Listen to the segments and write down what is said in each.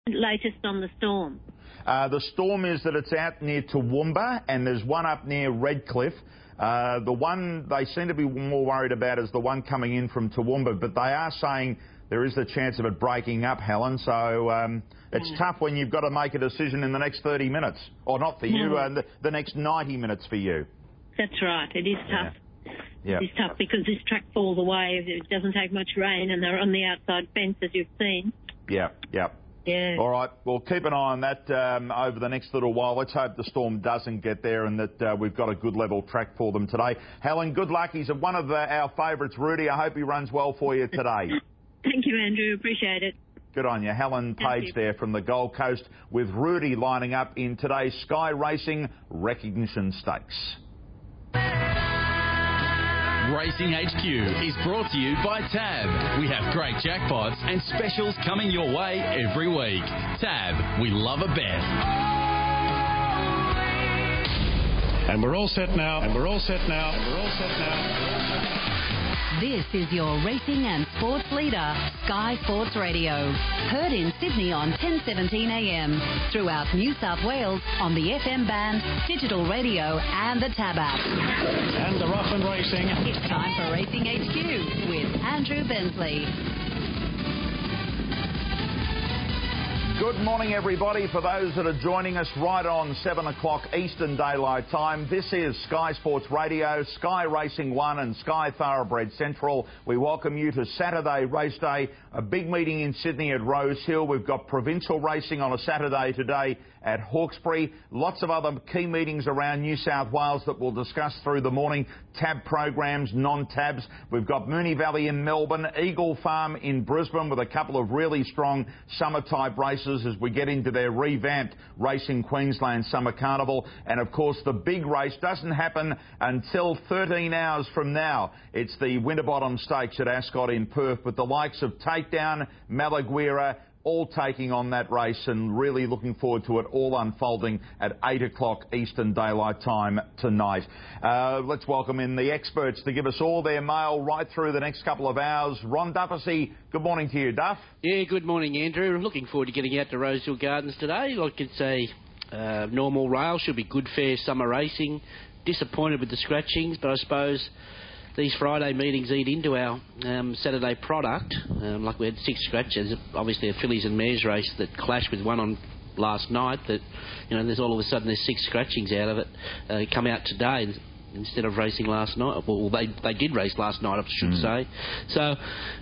Latest on the storm? The storm is that it's out near Toowoomba and there's one up near Redcliffe. The one they seem to be more worried about is the one coming in from Toowoomba, but they are saying there is a chance of it breaking up, Helen. So it's tough when you've got to make a decision in the next 30 minutes. Or not for you, the next 90 minutes for you. That's right. It is tough. Yeah. It's tough because this track falls away. It doesn't take much rain and they're on the outside fence, as you've seen. Yeah. Yeah. All right, well, keep an eye on that over the next little while. Let's hope the storm doesn't get there and that we've got a good level track for them today. Helen, good luck. He's one of our favourites, Rudy. I hope he runs well for you today. Thank you, Andrew. Appreciate it. Good on you. Helen Page there from the Gold Coast with Rudy lining up in today's Sky Racing Recognition Stakes. Racing HQ is brought to you by Tab. We have great jackpots and specials coming your way every week. Tab, we love a bet. And we're all set now. This is your racing and sports leader, Sky Sports Radio. Heard in Sydney on 10:17 a.m. Throughout New South Wales on the FM band, digital radio and the Tab app. And they're off and racing. It's time for Racing HQ with Andrew Bensley. Good morning, everybody. For those that are joining us right on 7 o'clock Eastern Daylight Time, this is Sky Sports Radio, Sky Racing 1 and Sky Thoroughbred Central. We welcome you to Saturday Race Day, a big meeting in Sydney at Rose Hill. We've got provincial racing on a Saturday today at Hawkesbury. Lots of other key meetings around New South Wales that we'll discuss through the morning. Tab programs, non-tabs. We've got Moonee Valley in Melbourne, Eagle Farm in Brisbane with a couple of really strong summer-type races as we get into their revamped Racing Queensland Summer Carnival. And, of course, the big race doesn't happen until 13 hours from now. It's the Winterbottom Stakes at Ascot in Perth with the likes of Takedown, Malaguira, all taking on that race and really looking forward to it all unfolding at 8 o'clock Eastern Daylight Time tonight. Let's welcome in the experts to give us all their mail right through the next couple of hours. Ron Dufficy, good morning to you, Duff. Yeah, good morning, Andrew. Looking forward to getting out to Rosehill Gardens today. Like it's a normal rail, should be good, fair summer racing. Disappointed with the scratchings, but I suppose these Friday meetings eat into our Saturday product. Like we had 6 scratches, obviously a fillies and mares race that clashed with one on last night. That there's all of a sudden there's 6 scratchings out of it come out today instead of racing last night. Well, they did race last night, I should say. So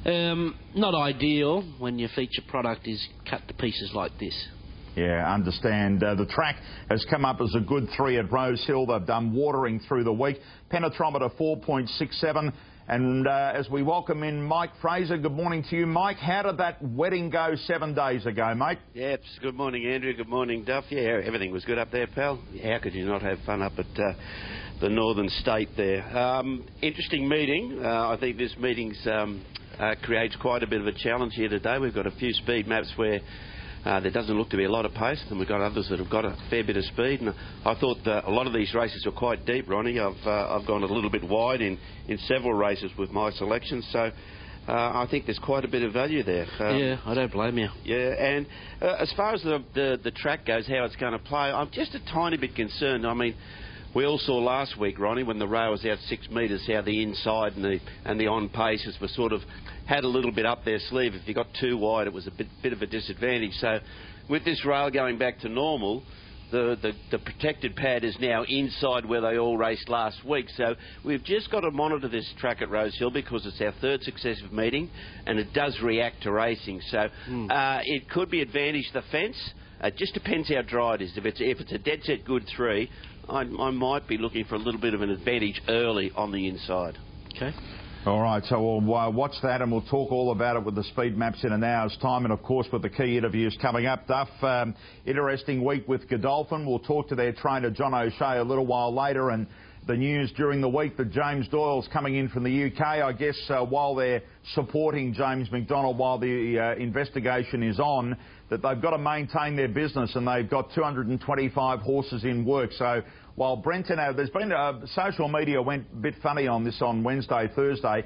not ideal when your feature product is cut to pieces like this. Yeah, understand. The track has come up as a good 3 at Rose Hill. They've done watering through the week. Penetrometer 4.67. And as we welcome in Mike Fraser, good morning to you, Mike. How did that wedding go 7 days ago, mate? Yeah, good morning, Andrew. Good morning, Duff. Yeah, everything was good up there, pal. How could you not have fun up at the northern state there? Interesting meeting. I think this meeting creates quite a bit of a challenge here today. We've got a few speed maps where there doesn't look to be a lot of pace, and we've got others that have got a fair bit of speed. And I thought that a lot of these races were quite deep, Ronnie. I've gone a little bit wide in several races with my selections, so I think there's quite a bit of value there. Yeah, I don't blame you. Yeah, and as far as the track goes, how it's going to play, I'm just a tiny bit concerned. I meit we all saw last week, Ronnie, when the rail was out 6 metres, how the inside and the on paces were sort of had a little bit up their sleeve. If you got too wide, it was a bit of a disadvantage. So with this rail going back to normal, the protected pad is now inside where they all raced last week. So we've just got to monitor this track at Rose Hill because it's our 3rd successive meeting and it does react to racing. So it could be advantage the fence. It just depends how dry it is. If it's a dead set good 3, I might be looking for a little bit of an advantage early on the inside. Okay. All right, so we'll watch that and we'll talk all about it with the speed maps in an hour's time and, of course, with the key interviews coming up. Duff, interesting week with Godolphin. We'll talk to their trainer, John O'Shea, a little while later, and the news during the week that James Doyle's coming in from the UK. I guess while they're supporting James McDonald while the investigation is on, that they've got to maintain their business and they've got 225 horses in work. So while Brenton, there's been social media went a bit funny on this on Wednesday, Thursday.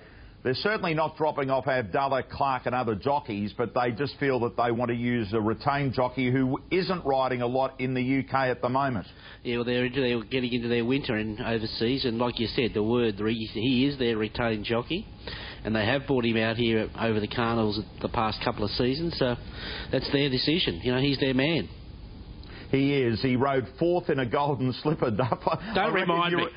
they're certainly not dropping off Abdallah, Clark and other jockeys, but they just feel that they want to use a retained jockey who isn't riding a lot in the UK at the moment. Yeah, well, they're getting into their winter and overseas, and like you said, he is their retained jockey, and they have brought him out here over the carnivals the past couple of seasons, so that's their decision. You know, he's their man. He is. He rode fourth in a golden slipper, Duff. Don't remind me.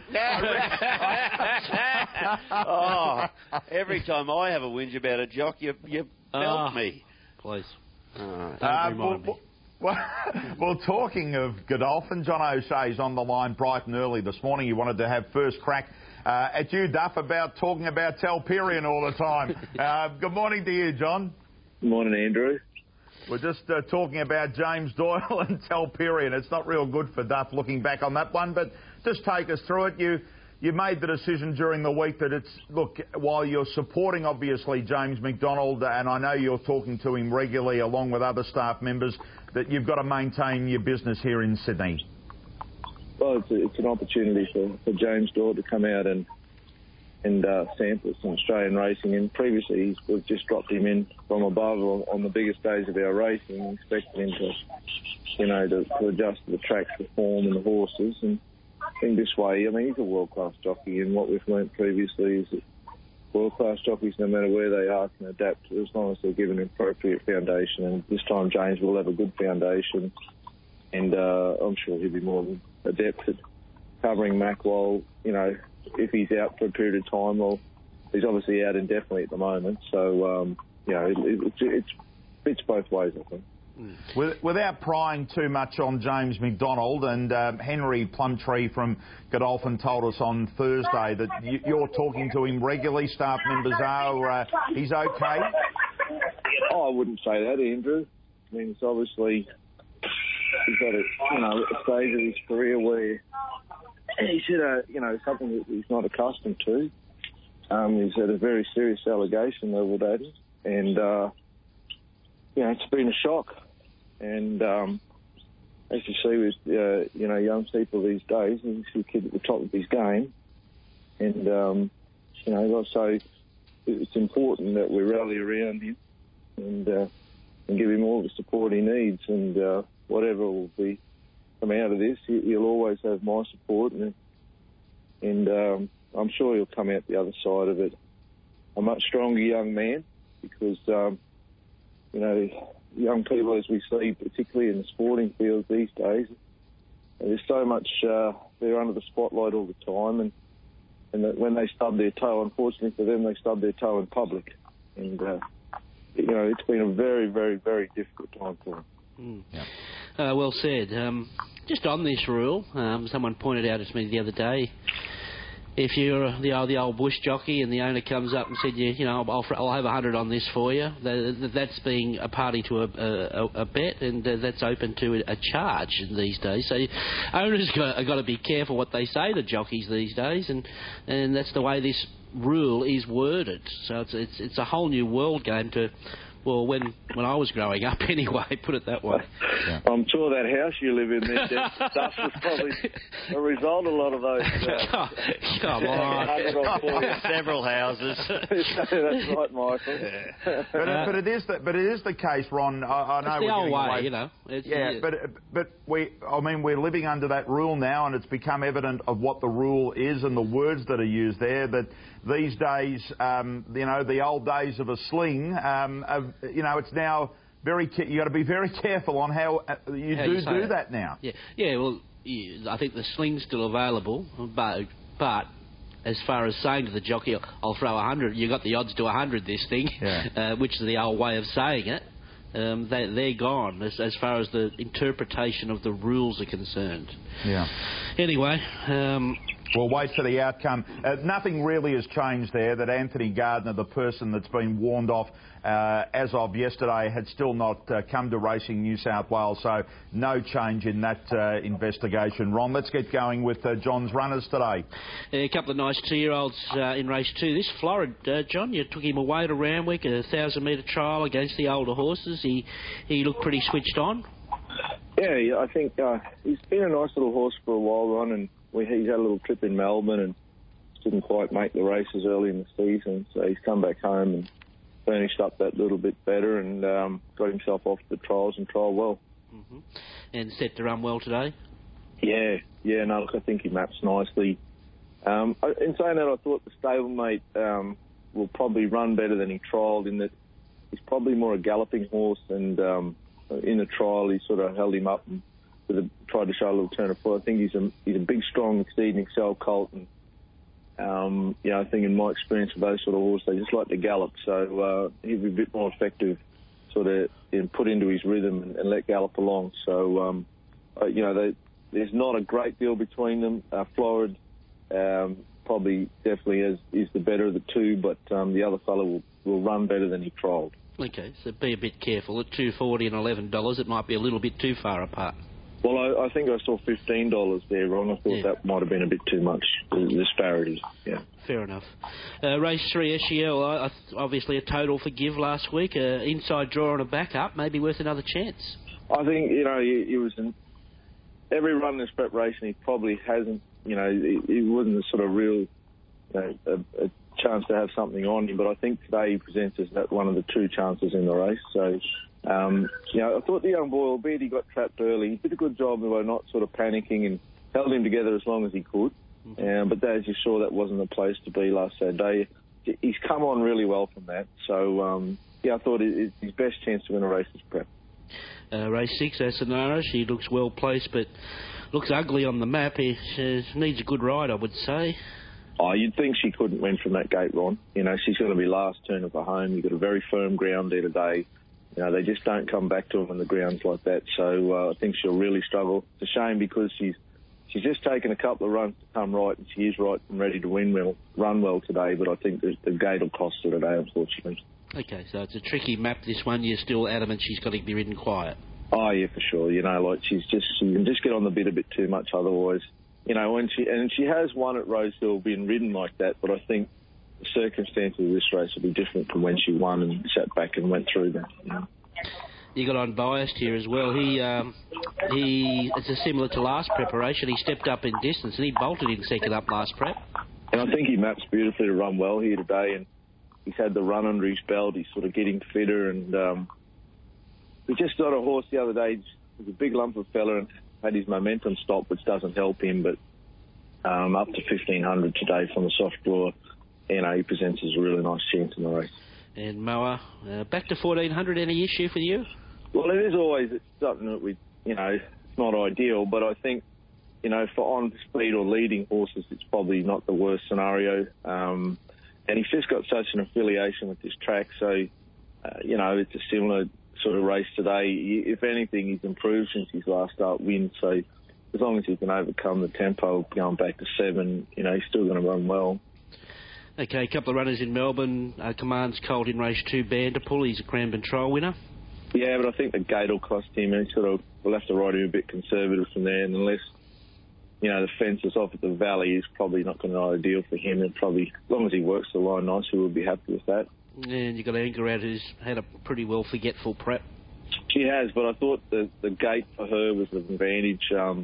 Every time I have a whinge about a jock, you belt me. Please. Don't remind me. Well, talking of Godolphin, John O'Shea's on the line bright and early this morning. He wanted to have first crack at you, Duff, about talking about Telperion all the time. Good morning to you, John. Good morning, Andrew. We're just talking about James Doyle and Telperion. It's not real good for Duff looking back on that one, but just take us through it. You made the decision during the week that while you're supporting, obviously, James McDonald, and I know you're talking to him regularly along with other staff members, that you've got to maintain your business here in Sydney. Well, it's an opportunity for James Doyle to come out and sample some Australian racing. And previously, we've just dropped him in from above on the biggest days of our racing and expected him to adjust to the track, the form and the horses. And in this way, I mean, he's a world-class jockey, and what we've learnt previously is that world-class jockeys, no matter where they are, can adapt as long as they're given an appropriate foundation. And this time, James will have a good foundation, and I'm sure he'll be more than adept at covering Mac while, if he's out for a period of time. Well, he's obviously out indefinitely at the moment, so it fits both ways, I think. Without prying too much on James McDonald, and Henry Plumtree from Godolphin told us on Thursday that you're talking to him regularly, staff members are, he's okay? Oh, I wouldn't say that, Andrew. I mean, it's obviously he's at a stage of his career where he's at something that he's not accustomed to. He's had a very serious allegation levelled at him, and it's been a shock. And as you see with young people these days, he's a kid at the top of his game, and so it's important that we rally around him and give him all the support he needs, and whatever will be come out of this, he'll always have my support, and I'm sure he'll come out the other side of it a much stronger young man, because young people, as we see, particularly in the sporting field these days, there's so much, they're under the spotlight all the time, and that when they stub their toe, unfortunately for them, they stub their toe in public. And, it's been a very, very, very difficult time for them. Yeah. Well said. Just on this rule, someone pointed out to me the other day, if you're the old bush jockey and the owner comes up and said, I'll have 100 on this for you, that's being a party to a bet, and that's open to a charge these days. So owners have got to be careful what they say to jockeys these days, and that's the way this rule is worded. So it's a whole new world game to... Well, when I was growing up, anyway, put it that way. Yeah. I'm sure that house you live in there, stuff was probably a result of a lot of those. Come on, several houses. That's right, Michael. Yeah. But it is the case, Ron. I know it's the old way, But we're living under that rule now, and it's become evident of what the rule is and the words that are used there. That these days, the old days of a sling. It's now you got to be very careful on how you do that now. Yeah. Well, I think the sling's still available, but as far as saying to the jockey, "I'll throw 100," you got the odds to 100 this thing, which is the old way of saying it. They're gone as far as the interpretation of the rules are concerned. Yeah. Anyway. We'll wait for the outcome. Nothing really has changed there. That Anthony Gardner, the person that's been warned off as of yesterday, had still not come to Racing New South Wales. So no change in that investigation. Ron, let's get going with John's runners today. A couple of nice 2-year-olds in race 2. This Florid, John, you took him away to Randwick, a 1,000-metre trial against the older horses. He looked pretty switched on. Yeah, I think he's been a nice little horse for a while, Ron, and he's had a little trip in Melbourne and didn't quite make the races early in the season, so he's come back home and finished up that little bit better and got himself off the trials and trialled well. Mm-hmm. And set to run well today? Yeah, no, look, I think he maps nicely. In saying that, I thought the stablemate will probably run better than he trialled, in that he's probably more a galloping horse, and in the trial he sort of held him up and tried to show a little turn of foot. I think he's a big, strong, Exceed and Excel colt, and I think in my experience with those sort of horses, they just like to gallop, so he'd be a bit more effective sort of put into his rhythm and let gallop along. So, there's not a great deal between them. Florid probably definitely is the better of the two, but the other fellow will run better than he trialled. Okay, so be a bit careful. At $2.40 and $11, it might be a little bit too far apart. Well, I think I saw $15 there, Ron. I thought that might have been a bit too much, the disparities. Yeah. Fair enough. Race 3, SEL, obviously a total for give last week. Inside draw and a backup, maybe worth another chance. I think, he was every run in this preparation, he probably hasn't, it wasn't a sort of real, a chance to have something on him, but I think today he presents as one of the two chances in the race. So, I thought the young boy, albeit he got trapped early, he did a good job by not sort of panicking and held him together as long as he could. But as you saw, that wasn't the place to be last Saturday. He's come on really well from that. So, I thought it's his best chance to win a race is prep. Race 6, Asanara, she looks well placed, but looks ugly on the map. She needs a good ride, I would say. Oh, you'd think she couldn't win from that gate, Ron. She's going to be last turn of her home. You've got a very firm ground there today. They just don't come back to them on the grounds like that. So I think she'll really struggle. It's a shame because she's just taken a couple of runs to come right, and she is right and ready to run well today. But I think the gate will cost her today, unfortunately. Okay, so it's a tricky map, this one. You're still adamant she's got to be ridden quiet. Oh, yeah, for sure. She can just get on the bit a bit too much otherwise. When she has won at Rosehill, been ridden like that, but I think the circumstances of this race will be different from when she won and sat back and went through that. You got Unbiased here as well. It's similar to last preparation. He stepped up in distance and he bolted in second up last prep. And I think he maps beautifully to run well here today, and he's had the run under his belt. He's sort of getting fitter, and we just got a horse the other day. He was a big lump of fella and had his momentum stop, which doesn't help him, but up to 1,500 today from the soft draw, he presents as a really nice chance in the race. And Moa, back to 1,400, any issue for you? Well, it is always something that it's not ideal, but I think, for on-speed or leading horses, it's probably not the worst scenario. And he's just got such an affiliation with this track, so, it's a similar sort of race today. If anything, he's improved since his last start win, so as long as he can overcome the tempo going back to 7, he's still going to run well. Okay, a couple of runners in Melbourne. Commands colt in race 2, Vanderpool. He's a Cranbourne trial winner. Yeah, but I think the gate will cost him. We'll have to ride him a bit conservative from there, and unless, the fence is off at the Valley, is probably not going to be ideal for him. And probably, as long as he works the line nicely, we'll be happy with that. And you've got Angerat, who's had a pretty well forgetful prep. She has, but I thought the gate for her was an advantage.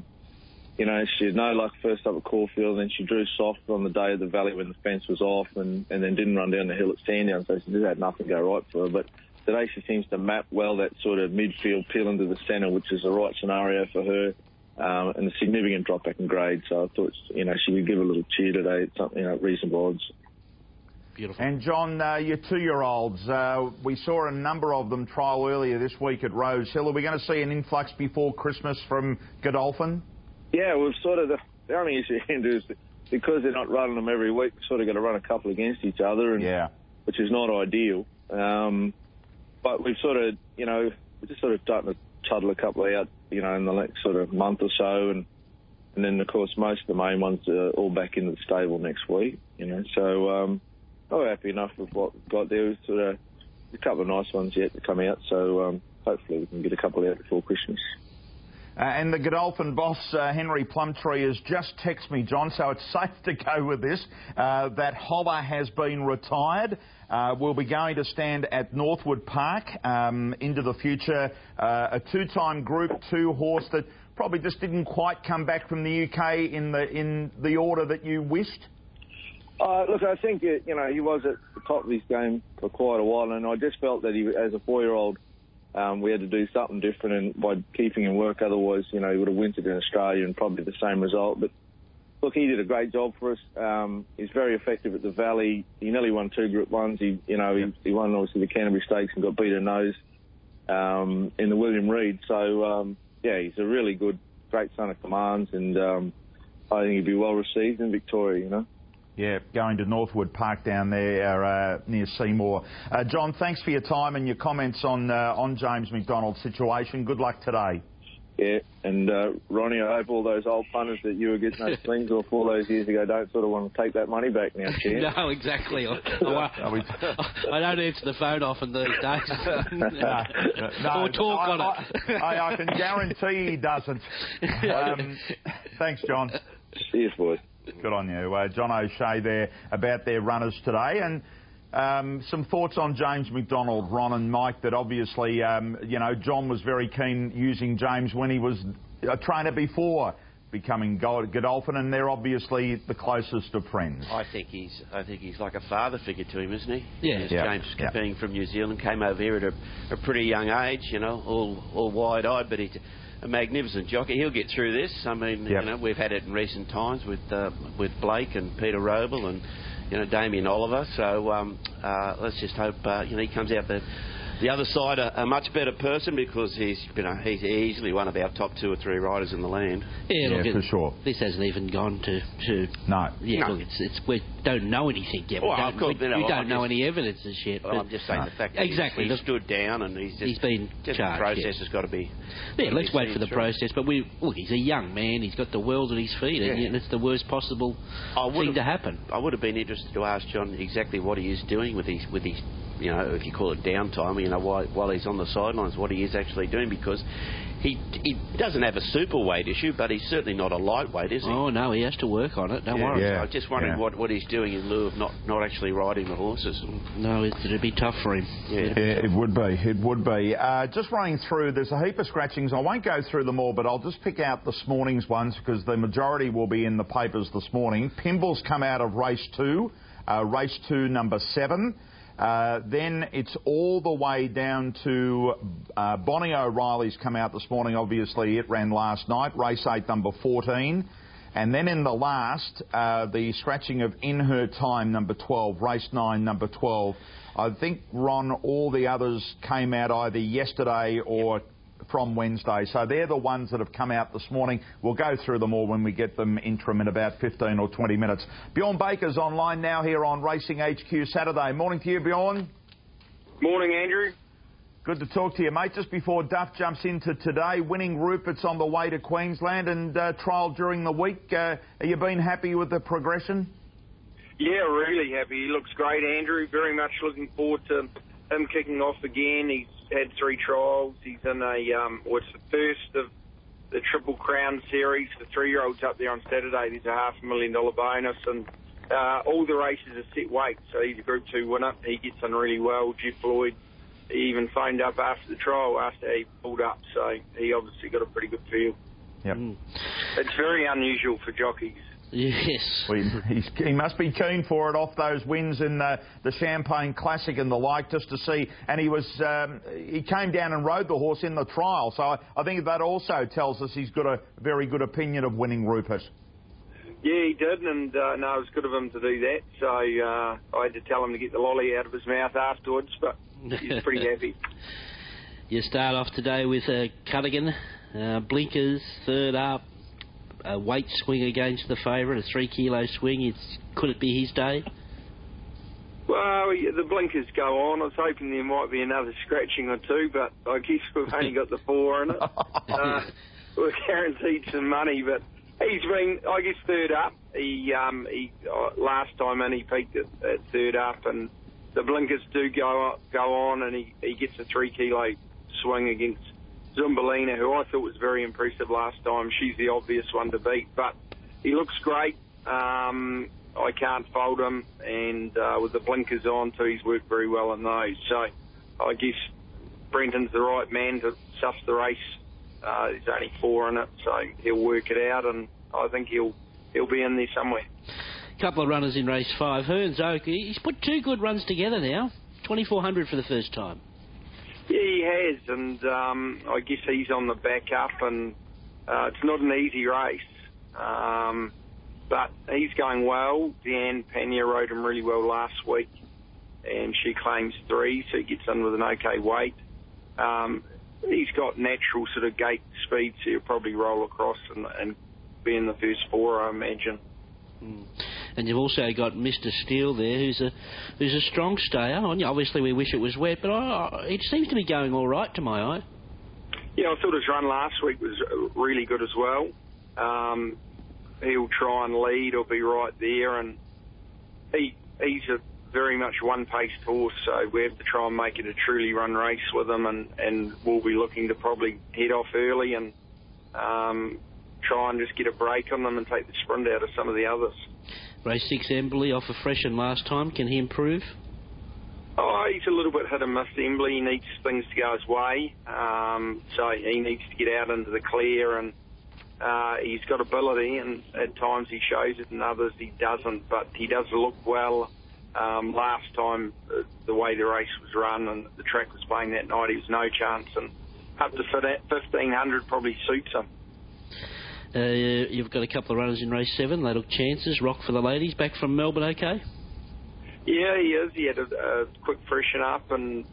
She had no luck first up at Caulfield, and then she drew soft on the day of the Valley when the fence was off, and then didn't run down the hill at Sandown, so she just had nothing go right for her. But today she seems to map well that sort of midfield peel into the centre, which is the right scenario for her, and a significant drop back in grade. So I thought, she would give a little cheer today at something at reasonable odds. Beautiful. And John, your 2-year-olds, we saw a number of them trial earlier this week at Rosehill. Are we going to see an influx before Christmas from Godolphin? Yeah, we've sort of, the only issue, Andrew, is because they're not running them every week, we're sort of going to run a couple against each other, which is not ideal. But we've sort of, we're just sort of starting to chuddle a couple out, in the next sort of month or so, and then, of course, most of the main ones are all back into the stable next week, So I'm happy enough with what we've got there. Sort of a couple of nice ones yet to come out, so hopefully we can get a couple out before Christmas. And the Godolphin boss, Henry Plumtree, has just texted me, John, so it's safe to go with this, that Hobber has been retired. Will be going to stand at Northwood Park into the future. A 2-time Group 2 horse that probably just didn't quite come back from the UK in the order that you wished. Look, I think, he was at the top of his game for quite a while, and I just felt that he, as a 4-year-old, we had to do something different, and by keeping him work, otherwise, he would have wintered in Australia and probably the same result. But look, he did a great job for us. He's very effective at the Valley. He nearly won 2 Group 1s. He won, obviously, the Canterbury Stakes and got beat a nose in the William Reid. So, he's a really good, great son of commands, and I think he'd be well received in Victoria, Yeah, going to Northwood Park down there near Seymour. John, thanks for your time and your comments on James McDonald's situation. Good luck today. Yeah, and Ronnie, I hope all those old punters that you were getting those slings off all those years ago don't sort of want to take that money back now, Chair. No, exactly. I don't answer the phone often these days. No, or talk on it. I can guarantee he doesn't. Thanks, John. Cheers, boys. Good on you. John O'Shea there about their runners today. And some thoughts on James McDonald, Ron and Mike, that obviously, John was very keen using James when he was a trainer before becoming Godolphin, and they're obviously the closest of friends. I think he's like a father figure to him, isn't he? Yeah. James, being from New Zealand, came over here at a pretty young age, all wide-eyed, but he's a magnificent jockey. He'll get through this. I mean, we've had it in recent times with Blake and Peter Roble and Damien Oliver. So let's just hope he comes out the other side a much better person, because he's easily one of our top 2 or 3 riders in the land. Yeah, for sure. This hasn't even gone to no. Yeah, no. Look, we don't know anything yet. Well, of course, we don't know any evidence as yet. Well, I'm just saying the fact that he's stood down and he's been charged. The process has got to be. Yeah, let's wait for the process. But he's a young man. He's got the world at his feet, and it's the worst possible thing to happen. I would have been interested to ask John exactly what he is doing with his if you call it downtime, while he's on the sidelines, what he is actually doing, because he doesn't have a super weight issue, but he's certainly not a lightweight, is he? Oh, no, he has to work on it. Don't worry. Yeah. I just wondering what he's doing in lieu of not actually riding the horses. No, it'd be tough for him. Yeah, it would be. It would be. Just running through, there's a heap of scratchings. I won't go through them all, but I'll just pick out this morning's ones, because the majority will be in the papers this morning. Pimble's come out of race 2, number 7. Then it's all the way down to Bonnie O'Reilly's come out this morning. Obviously, it ran last night. Race 8, number 14. And then in the last, the scratching of In Her Time, number 12. Race 9, number 12. I think, Ron, all the others came out either yesterday or from Wednesday. So they're the ones that have come out this morning. We'll go through them all when we get them interim in about 15 or 20 minutes. Bjorn Baker's online now here on Racing HQ Saturday. Morning to you, Bjorn. Morning, Andrew. Good to talk to you, mate. Just before Duff jumps into today, Winning Rupert's on the way to Queensland and trial during the week. Have you been happy with the progression? Yeah, really happy. He looks great, Andrew. Very much looking forward to him kicking off again. He's had 3 trials. He's in it's the first of the Triple Crown series for 3-year-olds up there on Saturday. There's a $500,000 bonus, and all the races are set weight, so he's a Group 2 winner. He gets on really well. Jeff Lloyd, he even phoned up after the trial after he pulled up, so he obviously got a pretty good feel. Yep. It's very unusual for jockeys. Yes. Well, he must be keen for it off those wins in the Champagne Classic and the like, just to see. And he came down and rode the horse in the trial, so I think that also tells us he's got a very good opinion of Winning Rupert. Yeah, he did, and it was good of him to do that. So I had to tell him to get the lolly out of his mouth afterwards, but he's pretty happy. You start off today with Cuttigan, blinkers, third up. A weight swing against the favourite, a 3 kilo swing. Could it be his day? Well, the blinkers go on. I was hoping there might be another scratching or 2, but I guess we've only got the 4 in it. We're guaranteed some money, but he's been, I guess, third up. He last time in he peaked at third up, and the blinkers do go on, and he gets a 3 kilo swing against Zumbalina, who I thought was very impressive last time. She's the obvious one to beat, but he looks great. I can't fault him, and with the blinkers on too, he's worked very well in those. So I guess Brenton's the right man to suss the race. There's only 4 in it, so he'll work it out, and I think he'll be in there somewhere. Couple of runners in race 5. Hearns Oak, he's put 2 good runs together now. 2,400 for the first time. Yeah, he has, and I guess he's on the back up, and it's not an easy race. But he's going well. Deanne Pena rode him really well last week, and she claims 3, so he gets in with an okay weight. He's got natural sort of gate speed, so he'll probably roll across and be in the first 4, I imagine. And you've also got Mr. Steele there, who's a strong stayer. Obviously, we wish it was wet, but it seems to be going all right to my eye. Yeah, I thought his run last week was really good as well. He'll try and lead or be right there, and he's a very much one-paced horse, so we have to try and make it a truly run race with him, and we'll be looking to probably head off early and try and just get a break on them and take the sprint out of some of the others. Race 6, Embley, off a freshen last time. Can he improve? Oh, he's a little bit hit and miss, Embley. He needs things to go his way. So he needs to get out into the clear, and he's got ability, and at times he shows it and others he doesn't, but he does look well. Last time, the way the race was run and the track was playing that night, he was no chance, and up to 1,500 probably suits him. You've got a couple of runners in race 7. They look chances. Rock for the Ladies, back from Melbourne, okay? Yeah, he is. He had a quick freshen up, and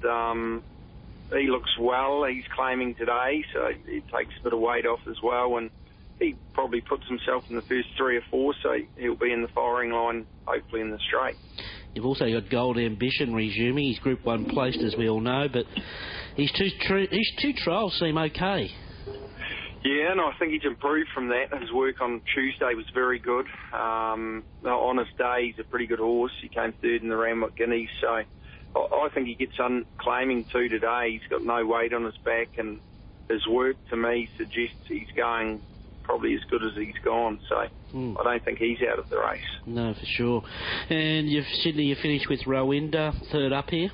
he looks well. He's claiming today, so he takes a bit of weight off as well, and he probably puts himself in the first 3 or 4, so he'll be in the firing line, hopefully in the straight. You've also got Gold Ambition resuming. He's Group 1 placed, as we all know, but his two trials seem okay. Yeah, and I think he's improved from that. His work on Tuesday was very good. On his day, he's a pretty good horse. He came 3rd in the Randwick Guineas, so I think he gets on claiming 2 today. He's got no weight on his back, and his work, to me, suggests he's going probably as good as he's gone, so I don't think he's out of the race. No, for sure. And Sydney, you finished with Rowinda, 3rd up here?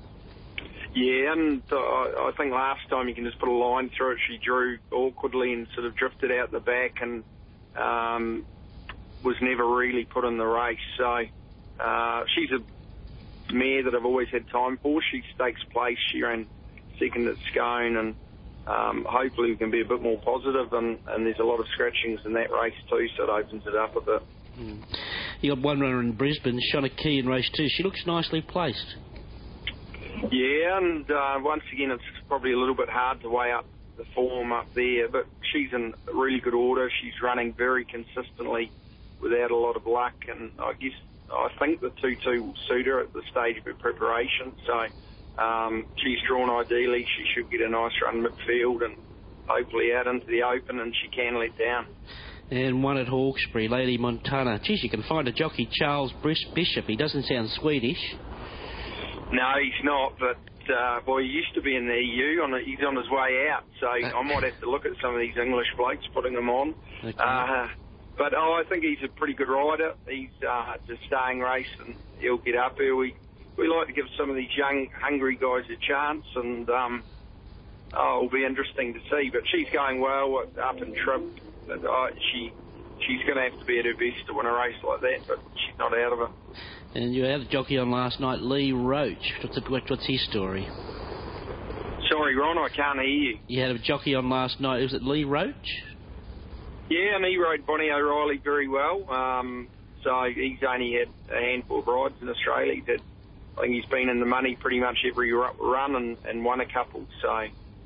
Yeah, and I think last time you can just put a line through it. She drew awkwardly and sort of drifted out the back, and was never really put in the race. So she's a mare that I've always had time for. She stakes place. She ran 2nd at Scone, and hopefully we can be a bit more positive, and there's a lot of scratchings in that race too, so it opens it up a bit. You got one runner in Brisbane, Shona Key in race 2. She looks nicely placed. Yeah, and once again, it's probably a little bit hard to weigh up the form up there, but she's in really good order. She's running very consistently without a lot of luck, and I think the 2-2 will suit her at the stage of her preparation. So she's drawn ideally. She should get a nice run midfield and hopefully out into the open, and she can let down. And one at Hawkesbury, Lady Montana. Geez, you can find a jockey, Charles Bishop. He doesn't sound Swedish. No, he's not, but he used to be in the EU. He's on his way out, so I might have to look at some of these English blokes, putting them on. Okay. But I think he's a pretty good rider. He's just staying race, and he'll get up here. We like to give some of these young, hungry guys a chance, and it'll be interesting to see. But she's going well, up and trip. But she's going to have to be at her best to win a race like that, but she's not out of it. And you had a jockey on last night, Lee Roach. What's his story? Sorry, Ron, I can't hear you. You had a jockey on last night. Was it Lee Roach? Yeah, and he rode Bonnie O'Reilly very well. So he's only had a handful of rides in Australia. I think he's been in the money pretty much every run and won a couple. So,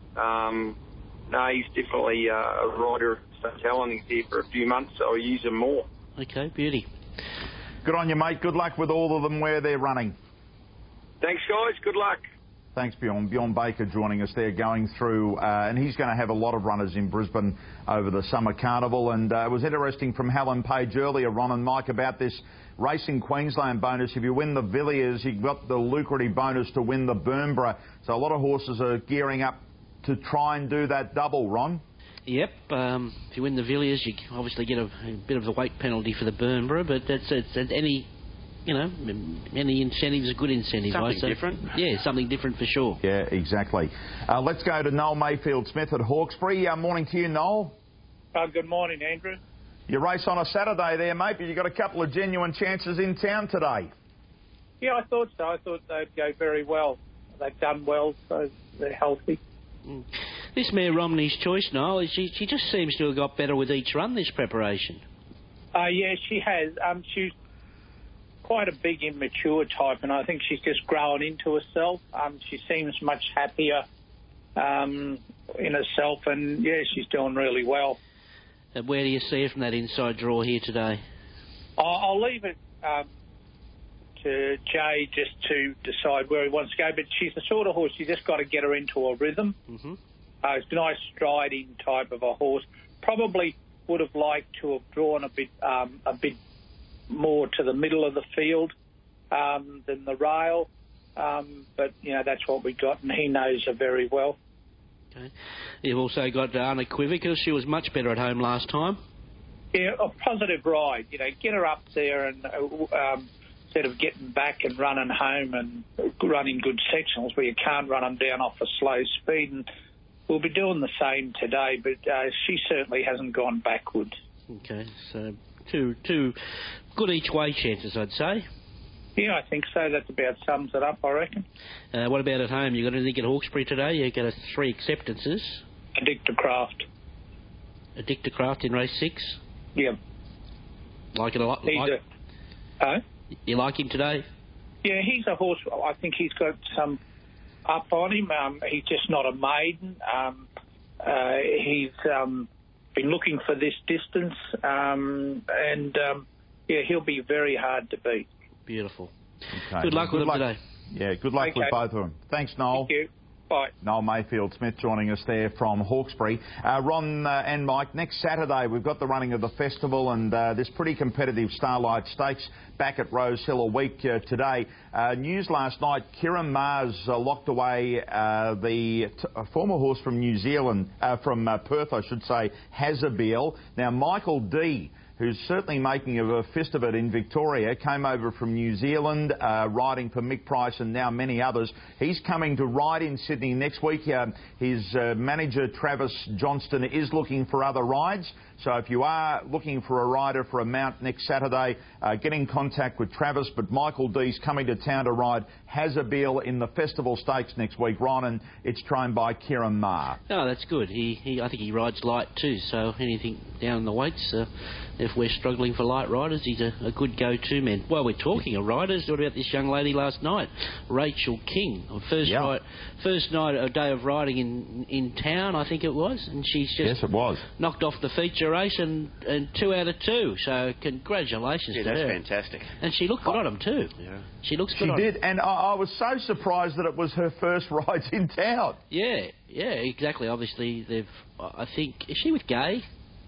no, he's definitely a rider of talent. He's here for a few months, so I'll use him more. Okay, beauty. Good on you, mate. Good luck with all of them where they're running. Thanks, guys. Good luck. Thanks, Bjorn. Bjorn Baker joining us there, going through, and he's going to have a lot of runners in Brisbane over the summer carnival. And it was interesting from Helen Page earlier, Ron and Mike, about this Racing Queensland bonus. If you win the Villiers, you've got the lucrative bonus to win the Burnborough. So a lot of horses are gearing up to try and do that double, Ron. Yep. If you win the Villiers, you obviously get a bit of a weight penalty for the Burnborough, but it's any incentive is a good incentive. Something different. Yeah, something different for sure. Yeah, exactly. Let's go to Noel Mayfield-Smith at Hawkesbury. Morning to you, Noel. Good morning, Andrew. You race on a Saturday there, mate, but you got a couple of genuine chances in town today. Yeah, I thought so. I thought they'd go very well. They've done well, so they're healthy. This mare, Romney's Choice, Noel, she just seems to have got better with each run, this preparation. Yeah, she has. She's quite a big immature type, and I think she's just grown into herself. She seems much happier in herself, and, yeah, she's doing really well. And where do you see her from that inside draw here today? I'll leave it to Jay just to decide where he wants to go, but she's the sort of horse you just got to get her into a rhythm. Mm-hmm. It's a nice striding type of a horse. Probably would have liked to have drawn a bit more to the middle of the field than the rail, but, you know, that's what we got, and he knows her very well. Okay. You've also got Unequivocal. She was much better at home last time. Yeah, a positive ride. You know, get her up there and instead of getting back and running home and running good sectionals where you can't run them down off a slow speed. And we'll be doing the same today, but she certainly hasn't gone backwards. Okay, so two good each way chances, I'd say. Yeah, I think so. That about sums it up, I reckon. What about at home? You got anything at Hawkesbury today? You got 3 acceptances. Addictocraft. Addictocraft in race 6? Yeah. Like it a lot? You like him today? Yeah, he's a horse. I think he's got some up on him. He's just not a maiden. He's been looking for this distance, yeah, he'll be very hard to beat. Beautiful. Okay. Good luck with him today. Yeah, good luck with both of them. Thanks, Noel. Thank you. Bye. Noel Mayfield-Smith joining us there from Hawkesbury. Ron and Mike, next Saturday we've got the running of the festival and this pretty competitive Starlight Stakes back at Rose Hill a week today. News last night, Kieran Mars locked away the former horse from New Zealand, from Perth, I should say, Hazabeel. Now, Michael D, who's certainly making a fist of it in Victoria, came over from New Zealand, riding for Mick Price and now many others. He's coming to ride in Sydney next week. His manager, Travis Johnston, is looking for other rides. So if you are looking for a rider for a mount next Saturday, get in contact with Travis. But Michael D's coming to town to ride Hazabeel in the Festival Stakes next week, Ron, and it's trained by Kieran Marr. Oh, that's good. I think he rides light too, so anything down in the weights, if we're struggling for light riders, he's a good go-to man. While we're talking of riders, what about this young lady last night, Rachel King? First night, a day of riding in town, I think it was, and she's just knocked off the feature race and 2 out of 2. So congratulations to her. That's fantastic. And she looked good on him too. Yeah. She looks good on him. She did, and I was so surprised that it was her first rides in town. Yeah, exactly. Obviously, I think, is she with Gay?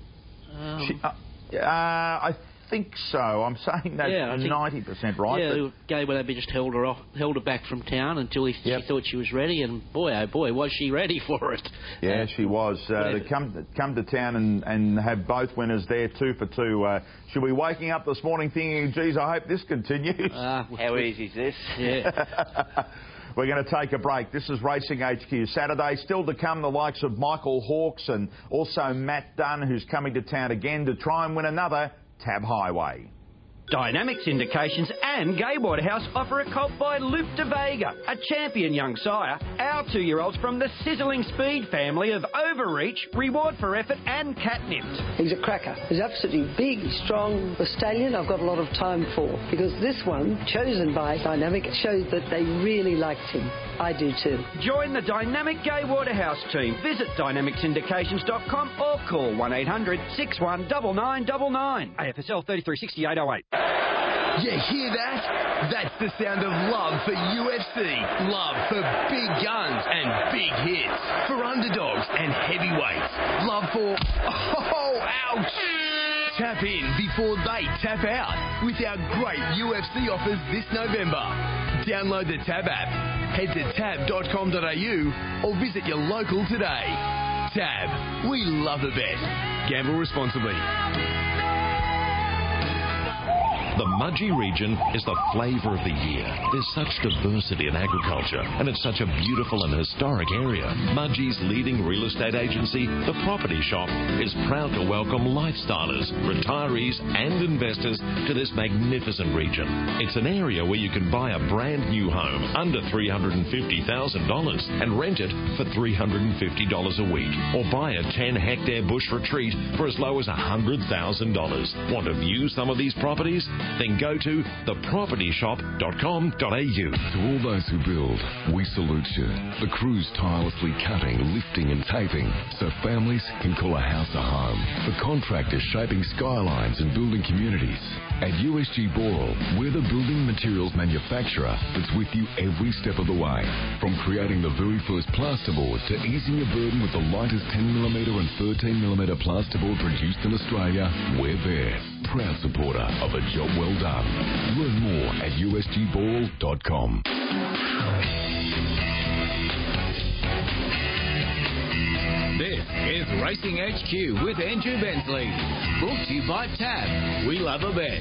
I think so. I'm saying that's 90% right. Yeah, Gay would have just held her back from town until she thought she was ready, and boy, oh boy, was she ready for it. Yeah, she was. To come to town and have both winners there, 2 for 2. Should we waking up this morning thinking, geez, I hope this continues? How easy is this? Yeah. We're going to take a break. This is Racing HQ Saturday. Still to come, the likes of Michael Hawkes and also Matt Dunn, who's coming to town again to try and win another Tab Highway. Dynamic Syndications and Gay Waterhouse offer a colt by Luke de Vega, a champion young sire. Our 2-year-olds from the Sizzling Speed family of Overreach, Reward for Effort and Catnipped. He's a cracker. He's absolutely big, strong, a stallion I've got a lot of time for, because this one, chosen by Dynamic, shows that they really liked him. I do too. Join the Dynamic Gay Waterhouse team. Visit dynamicsyndications.com or call 1800 619999. AFSL 336808. You hear that? That's the sound of love for UFC. Love for big guns and big hits. For underdogs and heavyweights. Love for... Oh, ouch! Tap in before they tap out with our great UFC offers this November. Download the Tab app, head to tab.com.au or visit your local today. Tab. We love a bet. Gamble responsibly. The Mudgee region is the flavour of the year. There's such diversity in agriculture, and it's such a beautiful and historic area. Mudgee's leading real estate agency, The Property Shop, is proud to welcome lifestylers, retirees and investors to this magnificent region. It's an area where you can buy a brand new home under $350,000 and rent it for $350 a week, or buy a 10-hectare bush retreat for as low as $100,000. Want to view some of these properties? Then go to thepropertyshop.com.au. To all those who build, we salute you. The crew's tirelessly cutting, lifting and taping so families can call a house a home. The contractors shaping skylines and building communities. At USG Boral, we're the building materials manufacturer that's with you every step of the way. From creating the very first plasterboard to easing your burden with the lightest 10mm and 13mm plasterboard produced in Australia, we're there. Proud supporter of a job well done. Learn more at usgboral.com. This is Racing HQ with Andrew Bensley. Brought to you by Tab. We love a bet.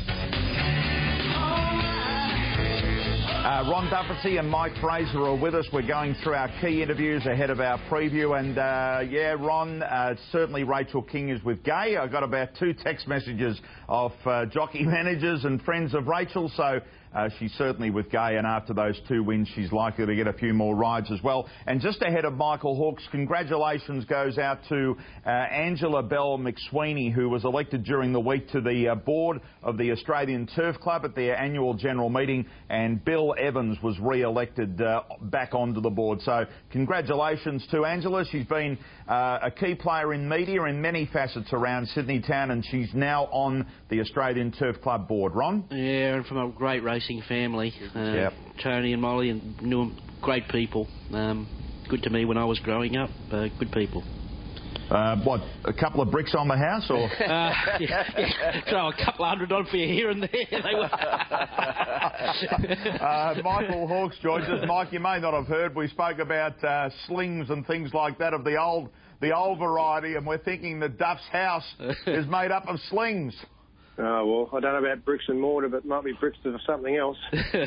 Ron Dufficy and Mike Fraser are with us. We're going through our key interviews ahead of our preview. And, Ron, certainly Rachel King is with Gai. I got about 2 text messages of jockey managers and friends of Rachel. So she's certainly with Gai. And after those 2 wins, she's likely to get a few more rides as well. And just ahead of Michael Hawkes, congratulations goes out to Angela Bell McSweeney, who was elected during the week to the board of the Australian Turf Club at their annual general meeting. And Bill Evans was re-elected back onto the board. So congratulations to Angela. She's been a key player in media in many facets around Sydney town, and she's now on the Australian Turf Club board. Ron? Yeah, and from a great racing family. Tony and Molly and knew them, great people. Good to me when I was growing up. Good people. What, a couple of bricks on the house, or? Throw a couple of $100 on for you here and there. They were. Michael Hawkes joins us. Mike, you may not have heard, we spoke about slings and things like that of the old variety, and we're thinking that Duff's house is made up of slings. Oh, well, I don't know about bricks and mortar, but it might be bricks of something else.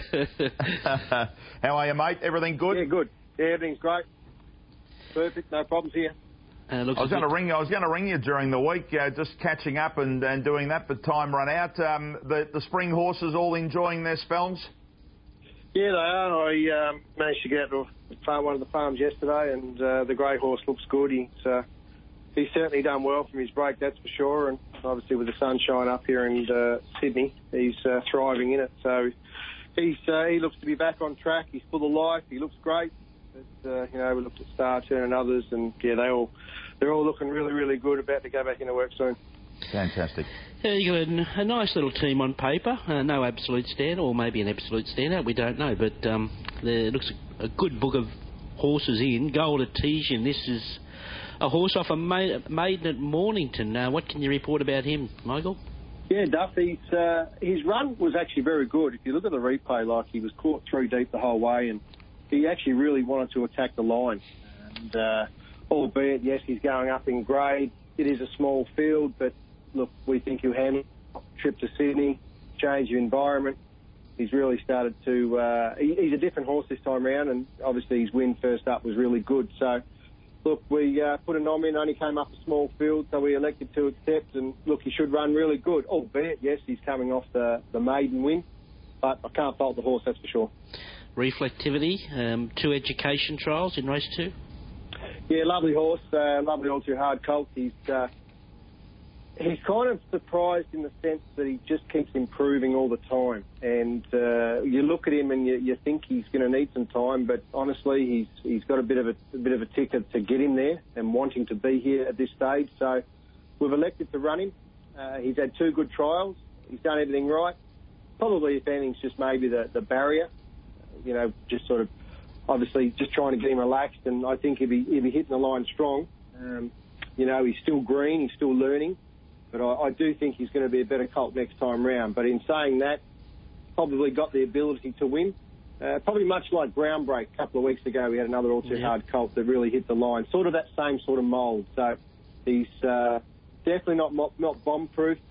How are you, mate? Everything good? Yeah, good. Yeah, everything's great. Perfect, no problems here. I was going to ring you during the week, just catching up and doing that, but time ran out. The spring horses all enjoying their spells? Yeah, they are. I managed to get out to one of the farms yesterday, and the grey horse looks good. He's certainly done well from his break, that's for sure, and obviously with the sunshine up here in Sydney, he's thriving in it. So he looks to be back on track. He's full of life. He looks great. But, we looked at Star Turn and others, and they're all looking really, really good. About to go back into work soon. Fantastic. You got a nice little team on paper. No absolute stand, or maybe an absolute standout. We don't know, but there looks a good book of horses in. Gold Artesian. This is a horse off a maiden at Mornington. What can you report about him, Michael? Yeah, Duff, his run was actually very good. If you look at the replay, he was caught through deep the whole way, and he actually really wanted to attack the line. And albeit, yes, he's going up in grade. It is a small field, but look, we think he'll handle a trip to Sydney, change of environment. He's really started to... he's a different horse this time round, and obviously his win first up was really good. So, look, we put a nom in, only came up a small field, so we elected to accept, and look, he should run really good. Albeit, yes, he's coming off the maiden win, but I can't fault the horse, that's for sure. Reflectivity, 2 education trials in race 2. Yeah, lovely horse, lovely all too hard colt. He's kind of surprised in the sense that he just keeps improving all the time. And you look at him and you think he's going to need some time, but honestly, he's got a bit of a ticket to get him there and wanting to be here at this stage. So we've elected to run him. He's had 2 good trials. He's done everything right. Probably, if anything, it's just maybe the barrier. Just sort of obviously just trying to get him relaxed, and I think if he hitting the line strong, he's still green, he's still learning, but I do think he's going to be a better colt next time round. But in saying that, probably got the ability to win. Probably much like Groundbreak a couple of weeks ago, we had another all too hard colt that really hit the line, sort of that same sort of mould. So he's definitely not bomb-proof, but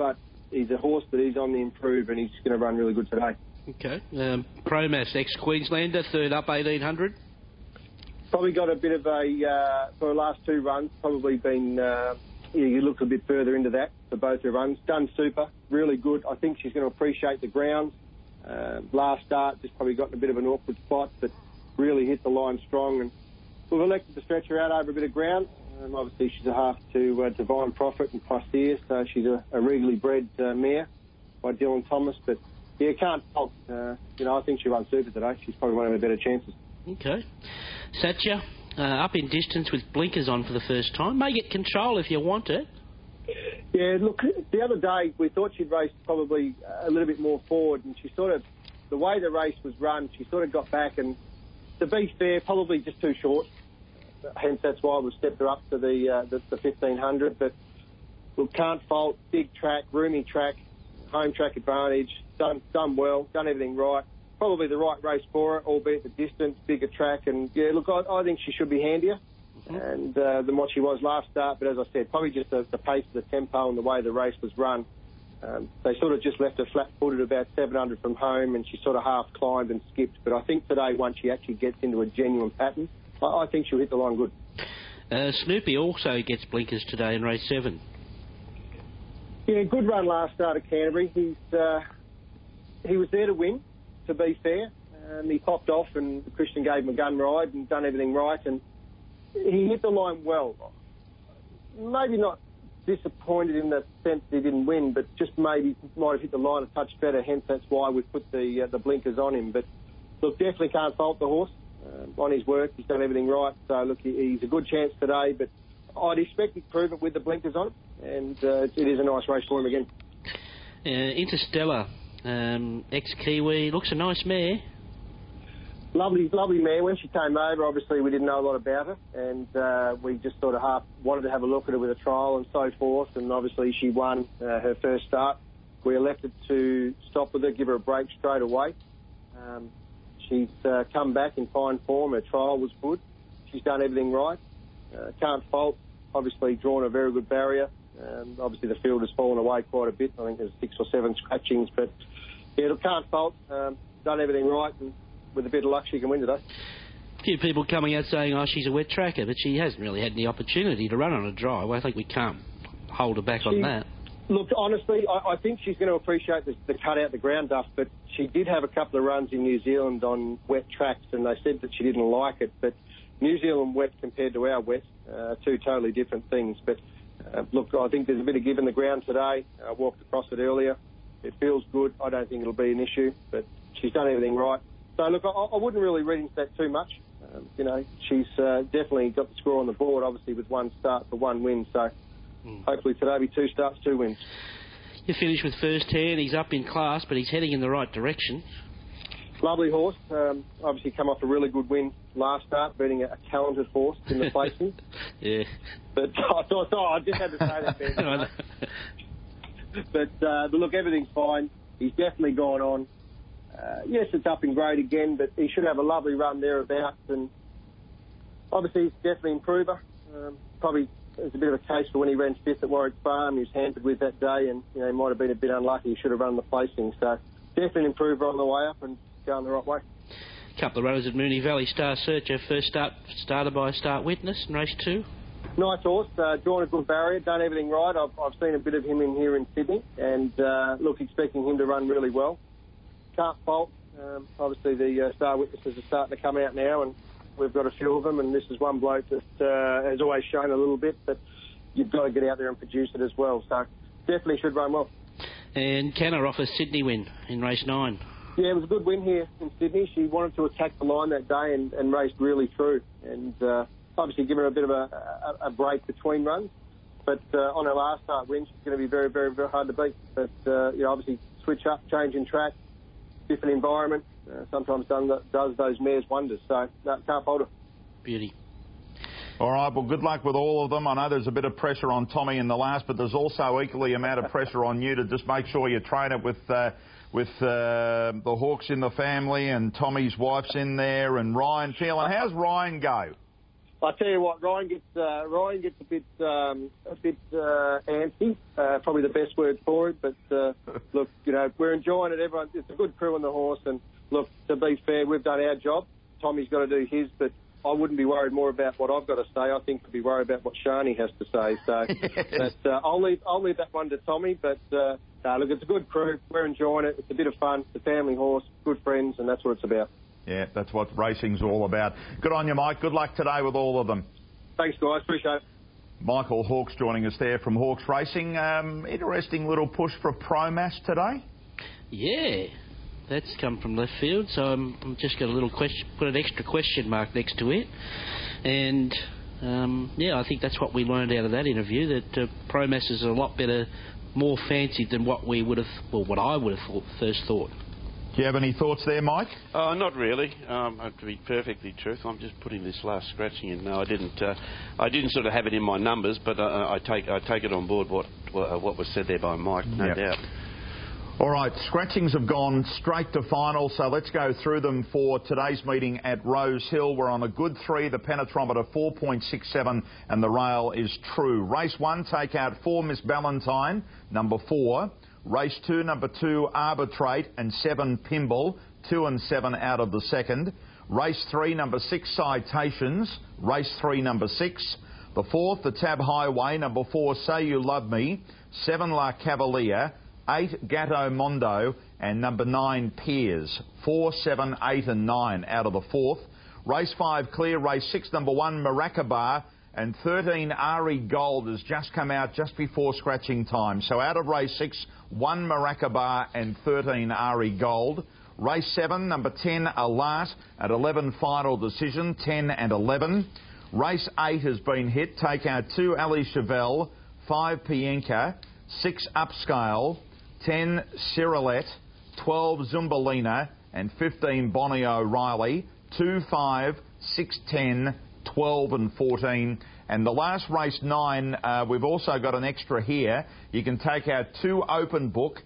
he's a horse that is on the improve, and he's going to run really good today. Okay. Promas, ex-Queenslander, third up, 1800. Probably got a bit of a, for the last 2 runs, probably been, you look a bit further into that for both her runs. Done super, really good. I think she's going to appreciate the ground. Last start, just probably got in a bit of an awkward spot, but really hit the line strong. And we've elected to stretch her out over a bit of ground. Obviously, she's a half to Divine Prophet and Plus here, so she's a regally bred mare by Dylan Thomas. But, yeah, can't fault. I think she runs super today. She's probably one of her better chances. Okay. Satya, up in distance with blinkers on for the first time. May get control if you want it. Yeah, look, the other day we thought she'd race probably a little bit more forward, and she sort of, the way the race was run, she sort of got back, and to be fair, probably just too short. Hence, that's why we've stepped her up to the 1500. But look, can't fault. Big track, roomy track, home track advantage. Done well, done everything right. Probably the right race for her, albeit the distance, bigger track. And, yeah, look, I think she should be handier and than what she was last start. But as I said, probably just the pace of the tempo and the way the race was run. They sort of just left her flat-footed about 700 from home, and she sort of half climbed and skipped. But I think today, once she actually gets into a genuine pattern, I think she'll hit the line good. Snoopy also gets blinkers today in race 7. Yeah, good run last start at Canterbury. He was there to win, to be fair. He popped off and Christian gave him a gun ride and done everything right, and he hit the line well. Maybe not disappointed in the sense that he didn't win, but just maybe might have hit the line a touch better, hence that's why we put the blinkers on him. But look, definitely can't fault the horse. On his work, he's done everything right. So, look, he's a good chance today, but I'd expect he'd prove it with the blinkers on, and it is a nice race for him again. Interstellar, ex-Kiwi, looks a nice mare. Lovely mare. When she came over, obviously we didn't know a lot about her, and we just sort of wanted to have a look at her with a trial and so forth, and obviously she won her first start. We elected to stop with her, give her a break straight away. She's come back in fine form. Her trial was good. She's done everything right. Can't fault. Obviously drawn a very good barrier. Obviously the field has fallen away quite a bit. I think there's 6 or 7 scratchings. But, yeah, look, can't fault. Done everything right, and with a bit of luck she can win today. A few people coming out saying, she's a wet tracker, but she hasn't really had any opportunity to run on a dry. Well, I think we can't hold her back on that. Look, honestly, I think she's going to appreciate the cut out the ground duff, but she did have a couple of runs in New Zealand on wet tracks, and they said that she didn't like it. But New Zealand wet compared to our wet, 2 totally different things. But, look, I think there's a bit of give in the ground today. I walked across it earlier. It feels good. I don't think it'll be an issue, but she's done everything right. So, look, I wouldn't really read into that too much. She's definitely got the score on the board, obviously, with 1 start for 1 win. So hopefully today will be 2 starts, 2 wins. You finished with First Hand. He's up in class, but he's heading in the right direction. Lovely horse. Obviously come off a really good win last start, beating a talented horse in the placing. Yeah. But I just had to say that, Ben. But look, everything's fine. He's definitely gone on. Yes, it's up in grade again, but he should have a lovely run thereabouts. And obviously, he's definitely an improver. Probably it's a bit of a case for when he ran 5th at Warwick Farm. He was hampered with that day, and he might have been a bit unlucky. He should have run the placing. So definitely an improver on the way up and going the right way. A couple of runners at Moonee Valley. Star Searcher, first started by Start Witness in race 2. Nice horse, drawn a good barrier, done everything right. I've seen a bit of him in here in Sydney, and look, expecting him to run really well. Can't fault. Obviously, the Star Witnesses are starting to come out now, and we've got a few of them, and this is one bloke that has always shown a little bit, but you've got to get out there and produce it as well. So definitely should run well. And Canna off a Sydney win in race 9. Yeah, it was a good win here in Sydney. She wanted to attack the line that day and raced really through, and obviously given her a bit of a break between runs. But on her last start win, she's going to be very, very, very hard to beat. But obviously switch up, change in track, different environment, sometimes does those mares wonders. So can't fault her. Beauty. All right, well, good luck with all of them. I know there's a bit of pressure on Tommy in the last, but there's also equally amount of pressure on you to just make sure you train it with the Hawks in the family, and Tommy's wife's in there, and Ryan Phelan. How's Ryan go? I tell you what, Ryan gets a bit antsy. Probably the best word for it. But look, we're enjoying it. Everyone, it's a good crew on the horse. And look, to be fair, we've done our job. Tommy's got to do his, but I wouldn't be worried more about what I've got to say. I think I'd be worried about what Shani has to say. So but, I'll leave that one to Tommy. But look, it's a good crew. We're enjoying it. It's a bit of fun. It's a family horse, good friends, and that's what it's about. Yeah, that's what racing's all about. Good on you, Mike. Good luck today with all of them. Thanks, guys. Appreciate it. Michael Hawkes joining us there from Hawkes Racing. Interesting little push for Promas today. Yeah, that's come from left field. So I'm just got a little question, put an extra question mark next to it. And, I think that's what we learned out of that interview, that Promas is a lot better, more fancy than what I would have first thought. Do you have any thoughts there, Mike? Not really. To be perfectly truthful, I'm just putting this last scratching in. No, I didn't sort of have it in my numbers, but I take it on board what was said there by Mike, no doubt. All right, scratchings have gone straight to final, so let's go through them for today's meeting at Rose Hill. We're on a good 3, the penetrometer 4.67, and the rail is true. Race 1, take out 4, Miss Ballantyne, number 4. Race 2, number 2, Arbitrate, and 7, Pimble, 2 and 7 out of the second. Race 3, number 6, Citations. Race 3, number 6. The 4th, the Tab Highway, number 4, Say You Love Me, 7, La Cavalier, 8, Gatto Mondo, and number 9, Piers. 4, 7, 8 and 9 out of the 4th. Race 5, clear. Race 6, number 1, Maracaba, and 13, Ari Gold has just come out just before scratching time. So out of race 6, 1 Maracaba and 13 Ari Gold. Race 7, number 10, Alat at 11, Final Decision, 10 and 11. Race 8 has been hit. Take out 2 Ali Chevelle, 5 Pienka, 6 Upscale, 10 Cyrilette, 12 Zumbalina, and 15 Bonnie O'Reilly. 2, 5, 6, 10, 12 and 14. And the last race 9, we've also got an extra here. You can take out 2 Open Book,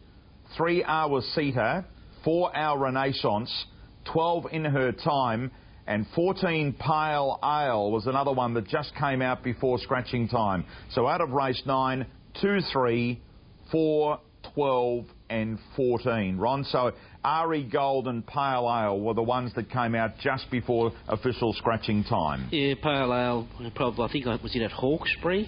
3 Our Sita, 4 Our Renaissance, 12 In Her Time, and 14 Pale Ale was another one that just came out before scratching time. So out of race 9, 2, 3, 4, 12 and 14. Ron, so Ari Gold and Pale Ale were the ones that came out just before official scratching time. Yeah, Pale Ale, probably, I think I was in at Hawkesbury,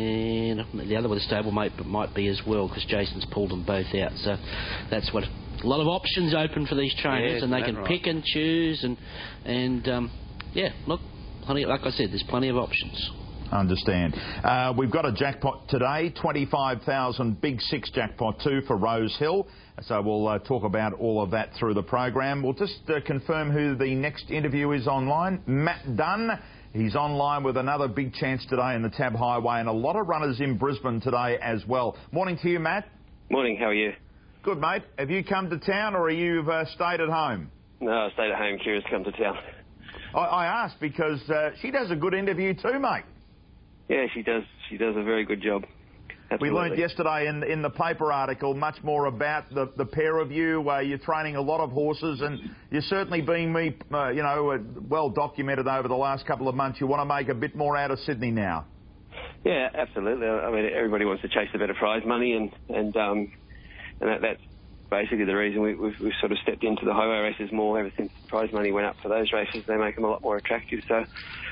and the other one, the stablemate, might be as well, because Jason's pulled them both out. So that's what a lot of options open for these trainers, and they can pick and choose, and look, plenty, like I said, there's plenty of options. Understand. We've got a jackpot today, 25,000 Big 6 jackpot 2 for Rose Hill. So we'll talk about all of that through the program. We'll just confirm who the next interview is online. Matt Dunn. He's online with another big chance today in the Tab Highway, and a lot of runners in Brisbane today as well. Morning to you, Matt. Morning, how are you? Good, mate. Have you come to town, or you've stayed at home? No, I stayed at home. Kira's come to town. I asked because she does a good interview too, mate. Yeah, she does. She does a very good job. Absolutely. We learned yesterday in the paper article much more about the pair of you. You're training a lot of horses, and you're certainly being well documented over the last couple of months. You want to make a bit more out of Sydney now. Yeah, absolutely. I mean, everybody wants to chase a better prize money, and that's basically the reason we've sort of stepped into the highway races more. Ever since prize money went up for those races, they make them a lot more attractive. So,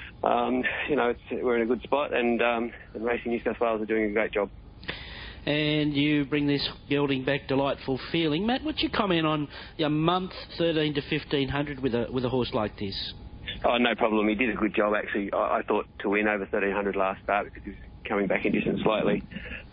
we're in a good spot, and Racing New South Wales are doing a great job. And you bring this gelding back, Delightful Feeling. Matt, what's your comment on a month 13 to 1500 with a horse like this? Oh, no problem. He did a good job, actually. I thought to win over 1300 last start because he was coming back in distance slightly.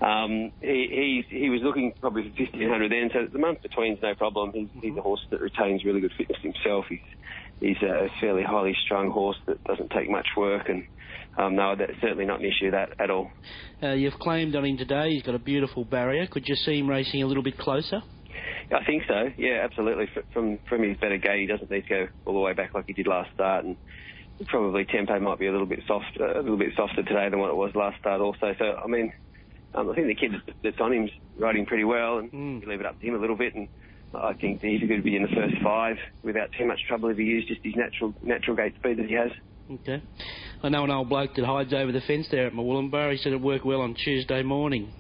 He was looking probably for 1500 then, so the month between's no problem. He's a horse that retains really good fitness himself. He's a fairly highly strung horse that doesn't take much work, and no, that's certainly not an issue that at all. You've claimed on him today. He's got a beautiful barrier. Could you see him racing a little bit closer? I think so. Yeah, absolutely. From his better gate, he doesn't need to go all the way back like he did last start, and probably tempo might be a little bit softer today than what it was last start also. So I mean, I think the kid that's on him's riding pretty well, and you leave it up to him a little bit, and I think he's going to be in the first 5 without too much trouble if he used just his natural gate speed that he has. Okay. I know an old bloke that hides over the fence there at Murwillumbah. He said it worked well on Tuesday morning.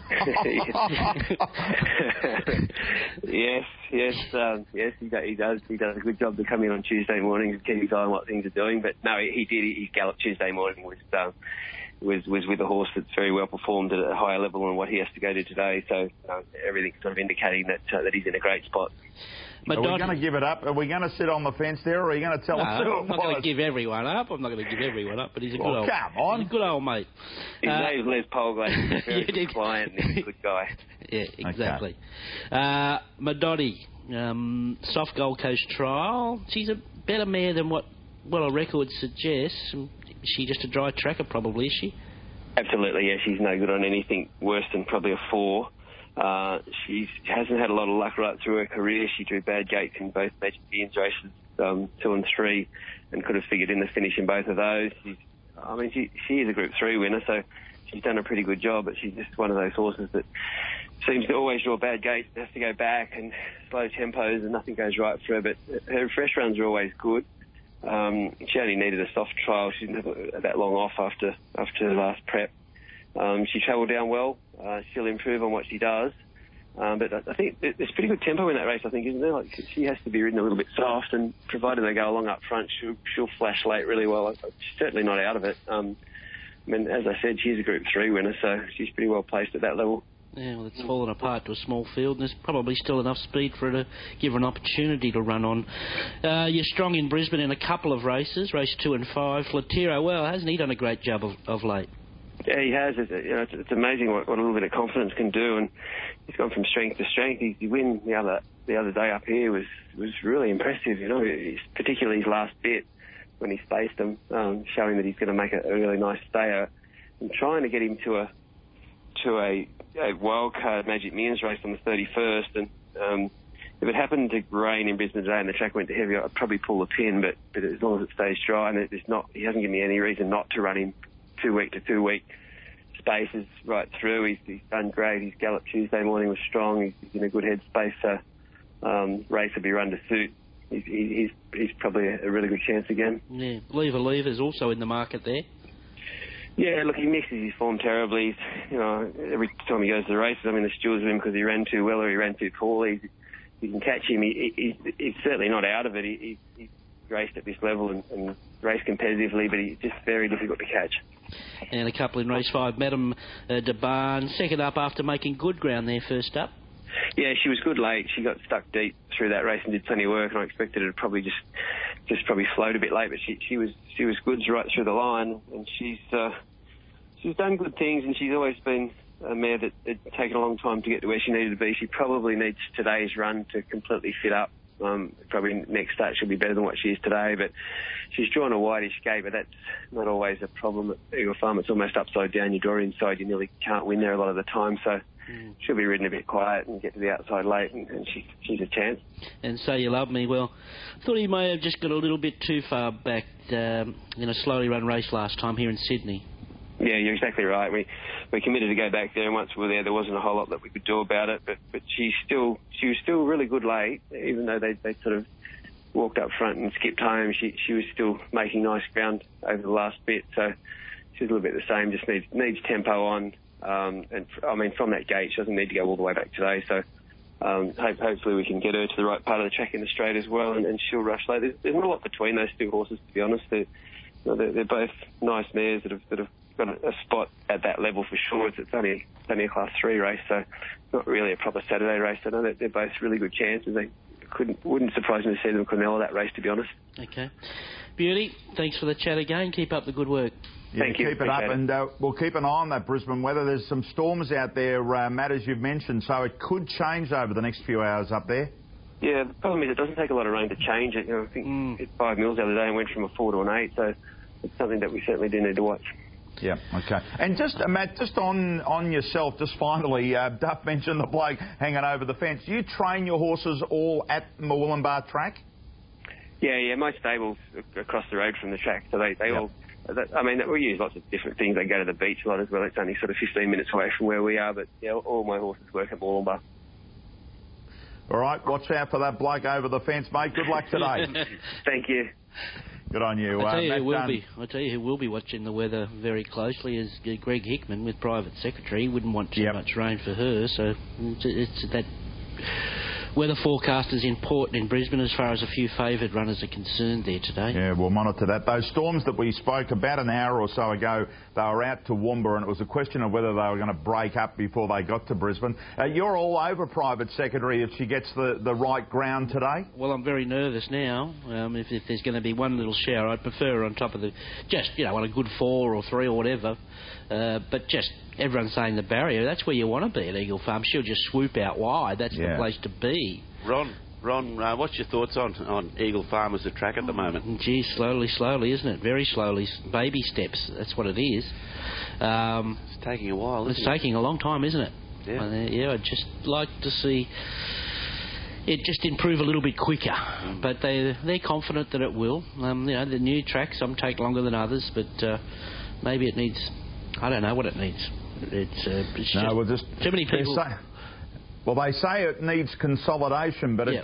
Yes, he does. He does a good job to come in on Tuesday morning and keep his eye on what things are doing. But no, he did. His gallop Tuesday morning was with a horse that's very well performed at a higher level than what he has to go to today. So everything's sort of indicating that he's in a great spot. Are we going to give it up? Are we going to sit on the fence there, or are you going to tell us who it was? I'm not going to give everyone up. But he's a good old... come on. He's a good old mate. His name's Les Polglade. He's a very good client and he's a good guy. Yeah, exactly. Okay. Madoti, soft Gold Coast trial. She's a better mare than what her record suggests. Is she just a dry tracker, probably, is she? Absolutely, yeah. She's no good on anything worse than probably a 4. She hasn't had a lot of luck right through her career. She drew bad gates in both Magic Millions races, 2 and 3, and could have figured in the finish in both of those. She is a Group 3 winner, so she's done a pretty good job, but she's just one of those horses that seems to always draw bad gates, has to go back and slow tempos and nothing goes right for her, but her fresh runs are always good. She only needed a soft trial. She didn't have that long off after the last prep. She travelled down well. She'll improve on what she does. But I think there's pretty good tempo in that race, I think, isn't there? Like, she has to be ridden a little bit soft, and provided they go along up front, she'll flash late really well. She's certainly not out of it. As I said, she's a Group 3 winner, so she's pretty well placed at that level. Yeah, well, it's fallen apart to a small field, and there's probably still enough speed for her to give her an opportunity to run on. You're strong in Brisbane in a couple of races, race 2 and 5. Flatiro, well, hasn't he done a great job of late? Yeah, he has. It's amazing what a little bit of confidence can do, and he's gone from strength to strength. His win the other day up here was really impressive. Particularly his last bit when he spaced him, showing that he's going to make a really nice stayer, and trying to get him to a wildcard Magic Millions race on the 31st. And if it happened to rain in Brisbane today and the track went to heavy, I'd probably pull the pin. But as long as it stays dry, and he hasn't given me any reason not to run him 2 week to 2 week spaces right through. He's done great. His gallop Tuesday morning was strong. He's in a good headspace. So race will be run to suit. He's probably a really good chance again. Yeah, Lever's also in the market there. Yeah, look, he mixes his form terribly. Every time he goes to the races, I'm in the stews with him because he ran too well or he ran too poorly. You can catch him. He's certainly not out of it. He's raced at this level and raced competitively, but he's just very difficult to catch. And a couple in race 5, Madame de Barn, second up after making good ground there first up. Yeah, she was good late. She got stuck deep through that race and did plenty of work, and I expected her to probably just probably float a bit late, but she was good right through the line, and she's done good things, and she's always been a mare that had taken a long time to get to where she needed to be. She probably needs today's run to completely fit up. Probably next start she'll be better than what she is today, but she's drawn a whitish gate, but that's not always a problem at Eagle Farm. It's almost upside down. You draw inside, you nearly can't win there a lot of the time, so she'll be ridden a bit quiet and get to the outside late, and she's a chance. And So You Love Me, well, I thought he may have just got a little bit too far back in a slowly run race last time here in Sydney. Yeah, you're exactly right. We committed to go back there, and once we were there wasn't a whole lot that we could do about it. But she was still really good late, even though they sort of walked up front and skipped home. She was still making nice ground over the last bit. So she's a little bit the same. Just needs tempo on. And from that gate, she doesn't need to go all the way back today. So hopefully we can get her to the right part of the track in the straight as well, and she'll rush late. There's not a lot between those two horses, to be honest. They're both nice mares that have got a spot at that level for sure. It's only a Class 3 race, so it's not really a proper Saturday race. I know that they're both really good chances. Wouldn't surprise me to see them Cornell that race, to be honest. Okay. Beauty, thanks for the chat again. Keep up the good work. Yeah, Thank you. Keep it up, and we'll keep an eye on that Brisbane weather. There's some storms out there, Matt, as you've mentioned, so it could change over the next few hours up there. Yeah, the problem is it doesn't take a lot of rain to change it. I think it hit 5 mils the other day and went from a 4 to an 8, so it's something that we certainly do need to watch. Yeah, okay. And just, Matt, just on yourself, just finally, Duff mentioned the bloke hanging over the fence. Do you train your horses all at Murwillumbah track? Yeah, my stable's across the road from the track, so they all... we use lots of different things. They go to the beach a lot as well. It's only sort of 15 minutes away from where we are, but yeah, all my horses work at Murwillumbah. All right, watch out for that bloke over the fence, mate. Good luck today. Thank you. Good on you. I tell you who will be watching the weather very closely is Greg Hickman with Private Secretary. He wouldn't want too much rain for her, so it's that weather forecast is important in Brisbane as far as a few favoured runners are concerned there today. Yeah, we'll monitor that. Those storms that we spoke about an hour or so ago, they were out to Toowoomba, and it was a question of whether they were going to break up before they got to Brisbane. You're all over Private Secretary if she gets the right ground today? Well, I'm very nervous now. If there's going to be one little shower, I'd prefer her on top of on a good 4 or 3 or whatever. But just everyone's saying the barrier, that's where you want to be at Eagle Farm. She'll just swoop out wide. That's the place to be. Ron, what's your thoughts on Eagle Farm as a track at the moment? Geez, slowly, isn't it? Very slowly. Baby steps, that's what it is. It's taking a while, isn't it? It's taking a long time, isn't it? Yeah. I'd just like to see it just improve a little bit quicker. But they're confident that it will. The new tracks, some take longer than others, but maybe it needs... I don't know what it needs. It's too many people... Well, they say it needs consolidation, but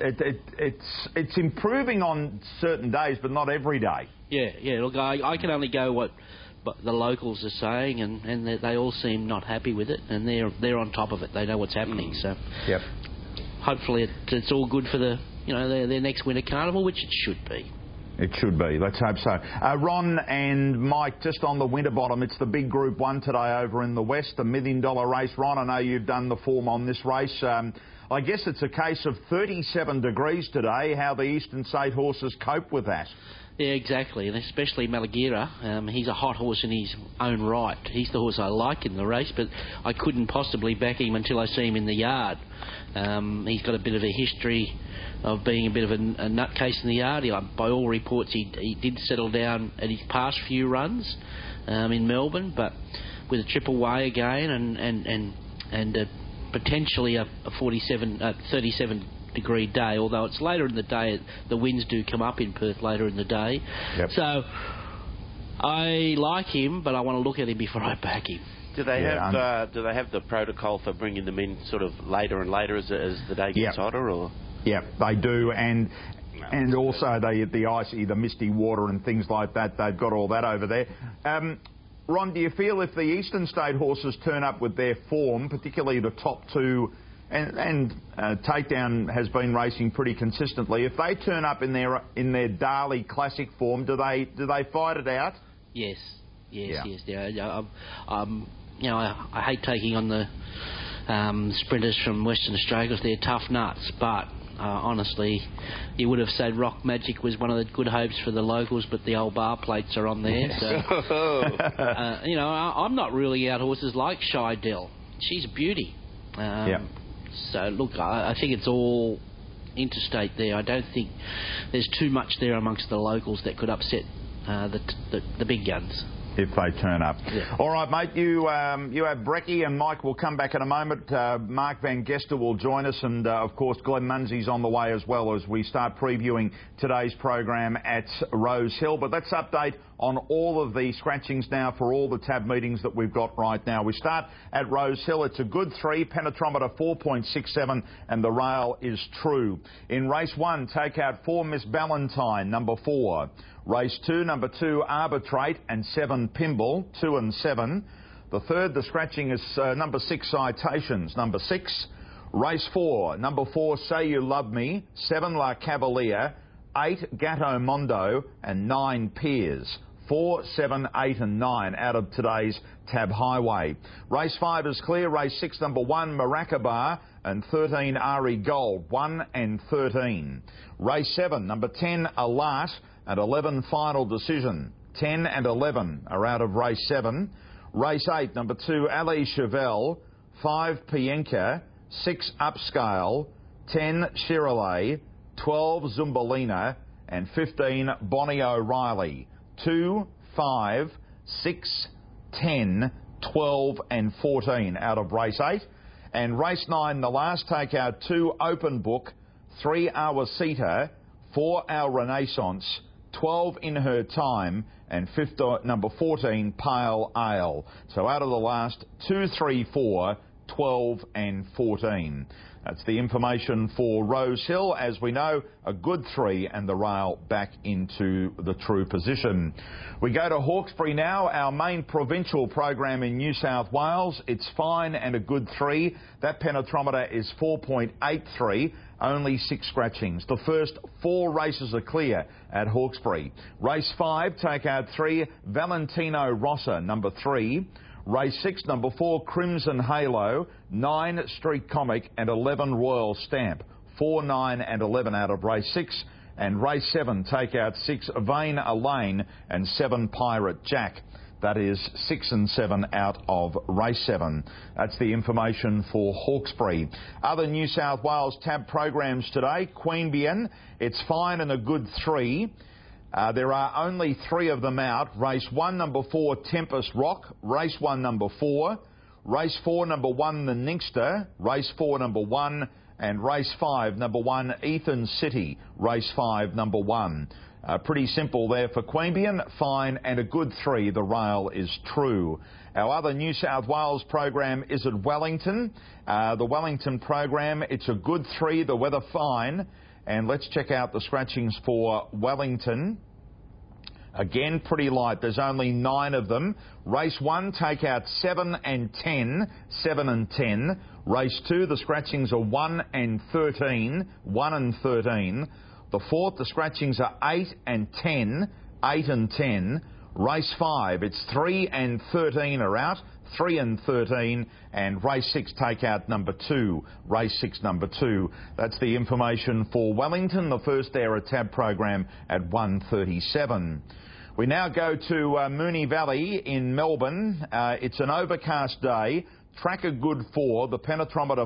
it's improving on certain days, but not every day. Yeah. Look, I can only go what the locals are saying, and they all seem not happy with it, and they're on top of it. They know what's happening. So, hopefully it's all good for their next winter carnival, which it should be. It should be. Let's hope so. Ron and Mike, just on the Winterbottom, it's the big Group 1 today over in the west, the $1 million race. Ron, I know you've done the form on this race. I guess it's a case of 37 degrees today, how the Eastern State horses cope with that. Yeah, exactly, and especially Malagira. He's a hot horse in his own right. He's the horse I like in the race, but I couldn't possibly back him until I see him in the yard. He's got a bit of a history of being a bit of a nutcase in the yard. By all reports, he did settle down at his past few runs in Melbourne, but with a triple way again and potentially a 37-degree day, although it's later in the day, the winds do come up in Perth later in the day. Yep. So I like him, but I want to look at him before I back him. Do they have the protocol for bringing them in sort of later and later as the day gets hotter, or? Yeah, they do, and also the misty water and things like that. They've got all that over there. Ron, do you feel if the Eastern State horses turn up with their form, particularly the top two, and Takedown has been racing pretty consistently, if they turn up in their Darley Classic form, do they fight it out? Yes. I hate taking on the sprinters from Western Australia because they're tough nuts, but honestly, you would have said Rock Magic was one of the good hopes for the locals, but the old bar plates are on there. So, I'm not ruling out horses like Shidell. She's a beauty. So, look, I think it's all interstate there. I don't think there's too much there amongst the locals that could upset the big guns. If they turn up. Yeah. All right, mate, you have Brecky, and Mike will come back in a moment. Mark Van Gester will join us, and, of course, Glenn Munsey's on the way as well as we start previewing today's program at Rose Hill. But let's update on all of the scratchings now for all the tab meetings that we've got right now. We start at Rose Hill. It's a good 3, penetrometer 4.67, and the rail is true. In race 1, take out 4, Miss Ballantyne, number 4. Race 2, number 2, Arbitrate, and 7, Pimble, 2 and 7. The third, the scratching is number 6, Citations, number 6. Race 4, number 4, Say You Love Me, 7, La Cavalier, 8, Gatto Mondo, and 9, Piers. 4, 7, 8 and 9 out of today's Tab Highway. Race 5 is clear. Race 6, number 1, Maracaba, and 13, Ari Gold, 1 and 13. Race 7, number 10, Alat, and 11, Final Decision. 10 and 11 are out of race 7. Race 8, number 2, Ali Chevelle, 5, Pienka, 6, Upscale, 10, Shirley, 12, Zumbalina, and 15, Bonnie O'Reilly. 2, 5, 6, 10, 12 and 14 out of race 8. And race 9, the last takeout, 2, Open Book, 3, Our Sita, 4, Our Renaissance, 12, In Her Time, and number 14, Pale Ale. So out of the last 2, 3, 4, 12 and 14. That's the information for Rose Hill. As we know, a good 3 and the rail back into the true position. We go to Hawkesbury now, our main provincial program in New South Wales. It's fine and a good 3. That penetrometer is 4.83. Only 6 scratchings. The first 4 races are clear at Hawkesbury. Race 5, take out 3, Valentino Rossa, number 3. Race 6, number 4, Crimson Halo, 9, Street Comic, and 11, Royal Stamp. 4, 9 and 11 out of race 6. And race 7, take out 6, Vain Elaine, and 7, Pirate Jack. That is 6 and 7 out of race 7. That's the information for Hawkesbury. Other New South Wales tab programs today. Queanbeyan, it's fine and a good 3. There are only 3 of them out. Race 1, number 4, Tempest Rock. Race 1, number 4. Race 4, number 1, The Ninkster. Race 4, number 1. And race 5, number 1, Ethan City. Race 5, number 1. Pretty simple there for Queanbeyan. Fine and a good 3. The rail is true. Our other New South Wales program is at Wellington. The Wellington program, it's a good 3. The weather fine. And let's check out the scratchings for Wellington. Again, pretty light. There's only 9 of them. Race 1, take out 7 and 10. 7 and 10. Race 2, the scratchings are 1 and 13. 1 and 13. The 4th, the scratchings are 8 and 10. 8 and 10. Race 5, it's 3 and 13 are out. 3 and 13, and race 6 take out number 2. Race 6 number 2. That's the information for Wellington. The first there a tab program at 1:37. We now go to Moonee Valley in Melbourne. It's an overcast day. Track a good 4, the penetrometer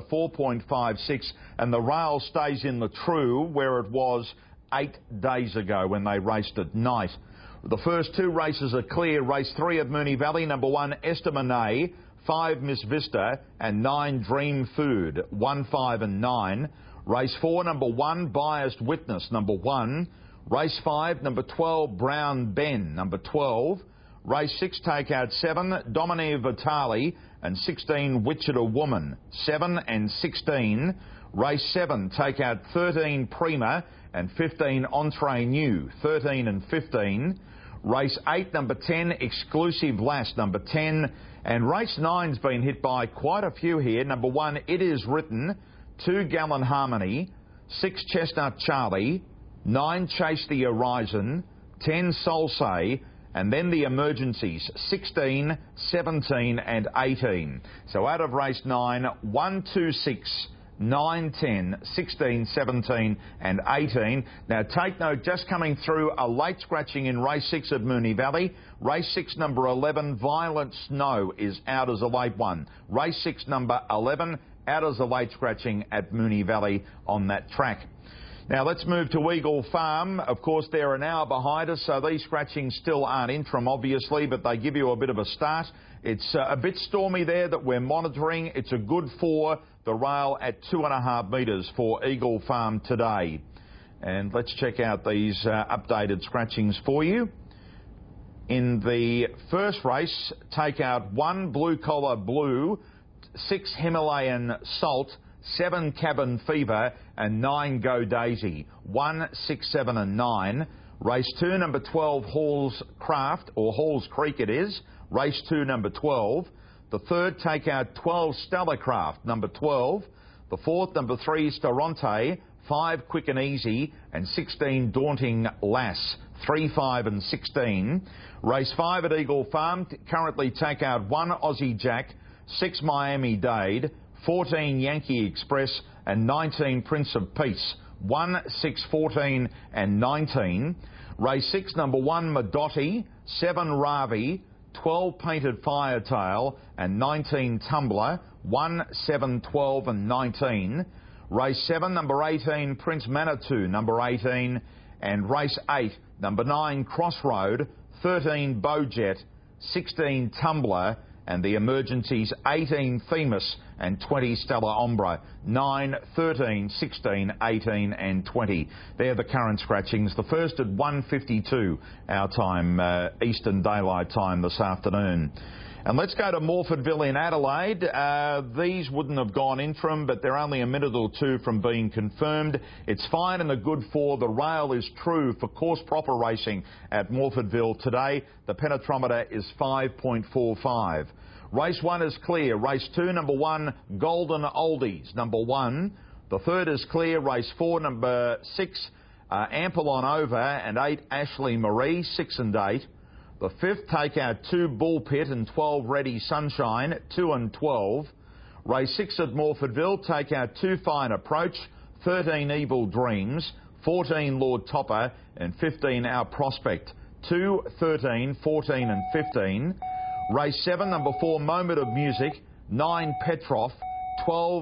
4.56, and the rail stays in the true where it was 8 days ago when they raced at night. The first 2 races are clear. Race 3 at Moonee Valley, number 1, Esther Monet, 5, Miss Vista, and 9, Dream Food, 1, 5 and 9. Race 4, number 1, Biased Witness, number 1. Race 5, number 12, Brown Ben, number 12. Race 6, take out 7, Dominique Vitali, and 16, Wichita Woman, 7 and 16. Race 7, take out 13, Prima, and 15, Entree New, 13 and 15. Race 8, number 10, Exclusive Last, number 10. And race 9's been hit by quite a few here. Number 1, It Is Written. 2, Gallon Harmony. 6, Chestnut Charlie. 9, Chase the Horizon. 10, Soul Say. And then the emergencies, 16, 17 and 18. So out of race 9, 1, 2, 6, 9, 10, 16, 17 and 18. Now take note, just coming through, a late scratching in race 6 at Moonee Valley. Race 6, number 11, Violent Snow, is out as a late one. Race 6, number 11, out as a late scratching at Moonee Valley on that track. Now let's move to Eagle Farm. Of course, they're an hour behind us, so these scratchings still aren't interim, obviously, but they give you a bit of a start. It's a bit stormy there that we're monitoring. It's a good 4, the rail at 2.5 metres for Eagle Farm today. And let's check out these updated scratchings for you. In the first race, take out 1, Blue Collar Blue, 6, Himalayan Salt, 7, Cabin Fever, and 9, Go Daisy. 1, 6, 7 and 9. Race 2, number 12, Hall's Craft, or Hall's Creek it is. Race 2, number 12. The third, take out 12, Stellar Craft, number 12. The fourth, number 3, Storante. 5, Quick and Easy, and 16, Daunting Lass. 3, 5 and 16. Race 5 at Eagle Farm, currently take out 1, Aussie Jack, 6, Miami Dade, 14, Yankee Express, and 19, Prince of Peace. 1, 6, 14 and 19. Race 6, number 1, Madotti, 7, Ravi, 12, Painted Firetail, and 19, Tumbler. 1, 7, 12 and 19. Race 7, number 18, Prince Manitou, number 18. And race 8, number 9, Crossroad, 13, Bowjet, 16, Tumbler, and the emergencies 18, Themis, and 20, Stella Ombra. 9, 13, 16, 18 and 20. They're the current scratchings. The first at 1:52 our time, Eastern Daylight Time this afternoon. And let's go to Morfordville in Adelaide. These wouldn't have gone interim, but they're only a minute or two from being confirmed. It's fine and a good for. The rail is true for course proper racing at Morfordville today. The penetrometer is 5.45. Race 1 is clear. Race 2, number 1, Golden Oldies, number 1. The 3rd is clear. Race 4, number 6, Ampelon Over, and 8, Ashley Marie, 6 and 8. The 5th take out 2 Bullpit and 12 Ready Sunshine, 2 and 12. Race 6 at Morfordville take out 2 Fine Approach, 13 Evil Dreams, 14 Lord Topper and 15 Our Prospect. 2, 13, 14 and 15. Race 7, number 4 Moment of Music, 9 Petrov, 12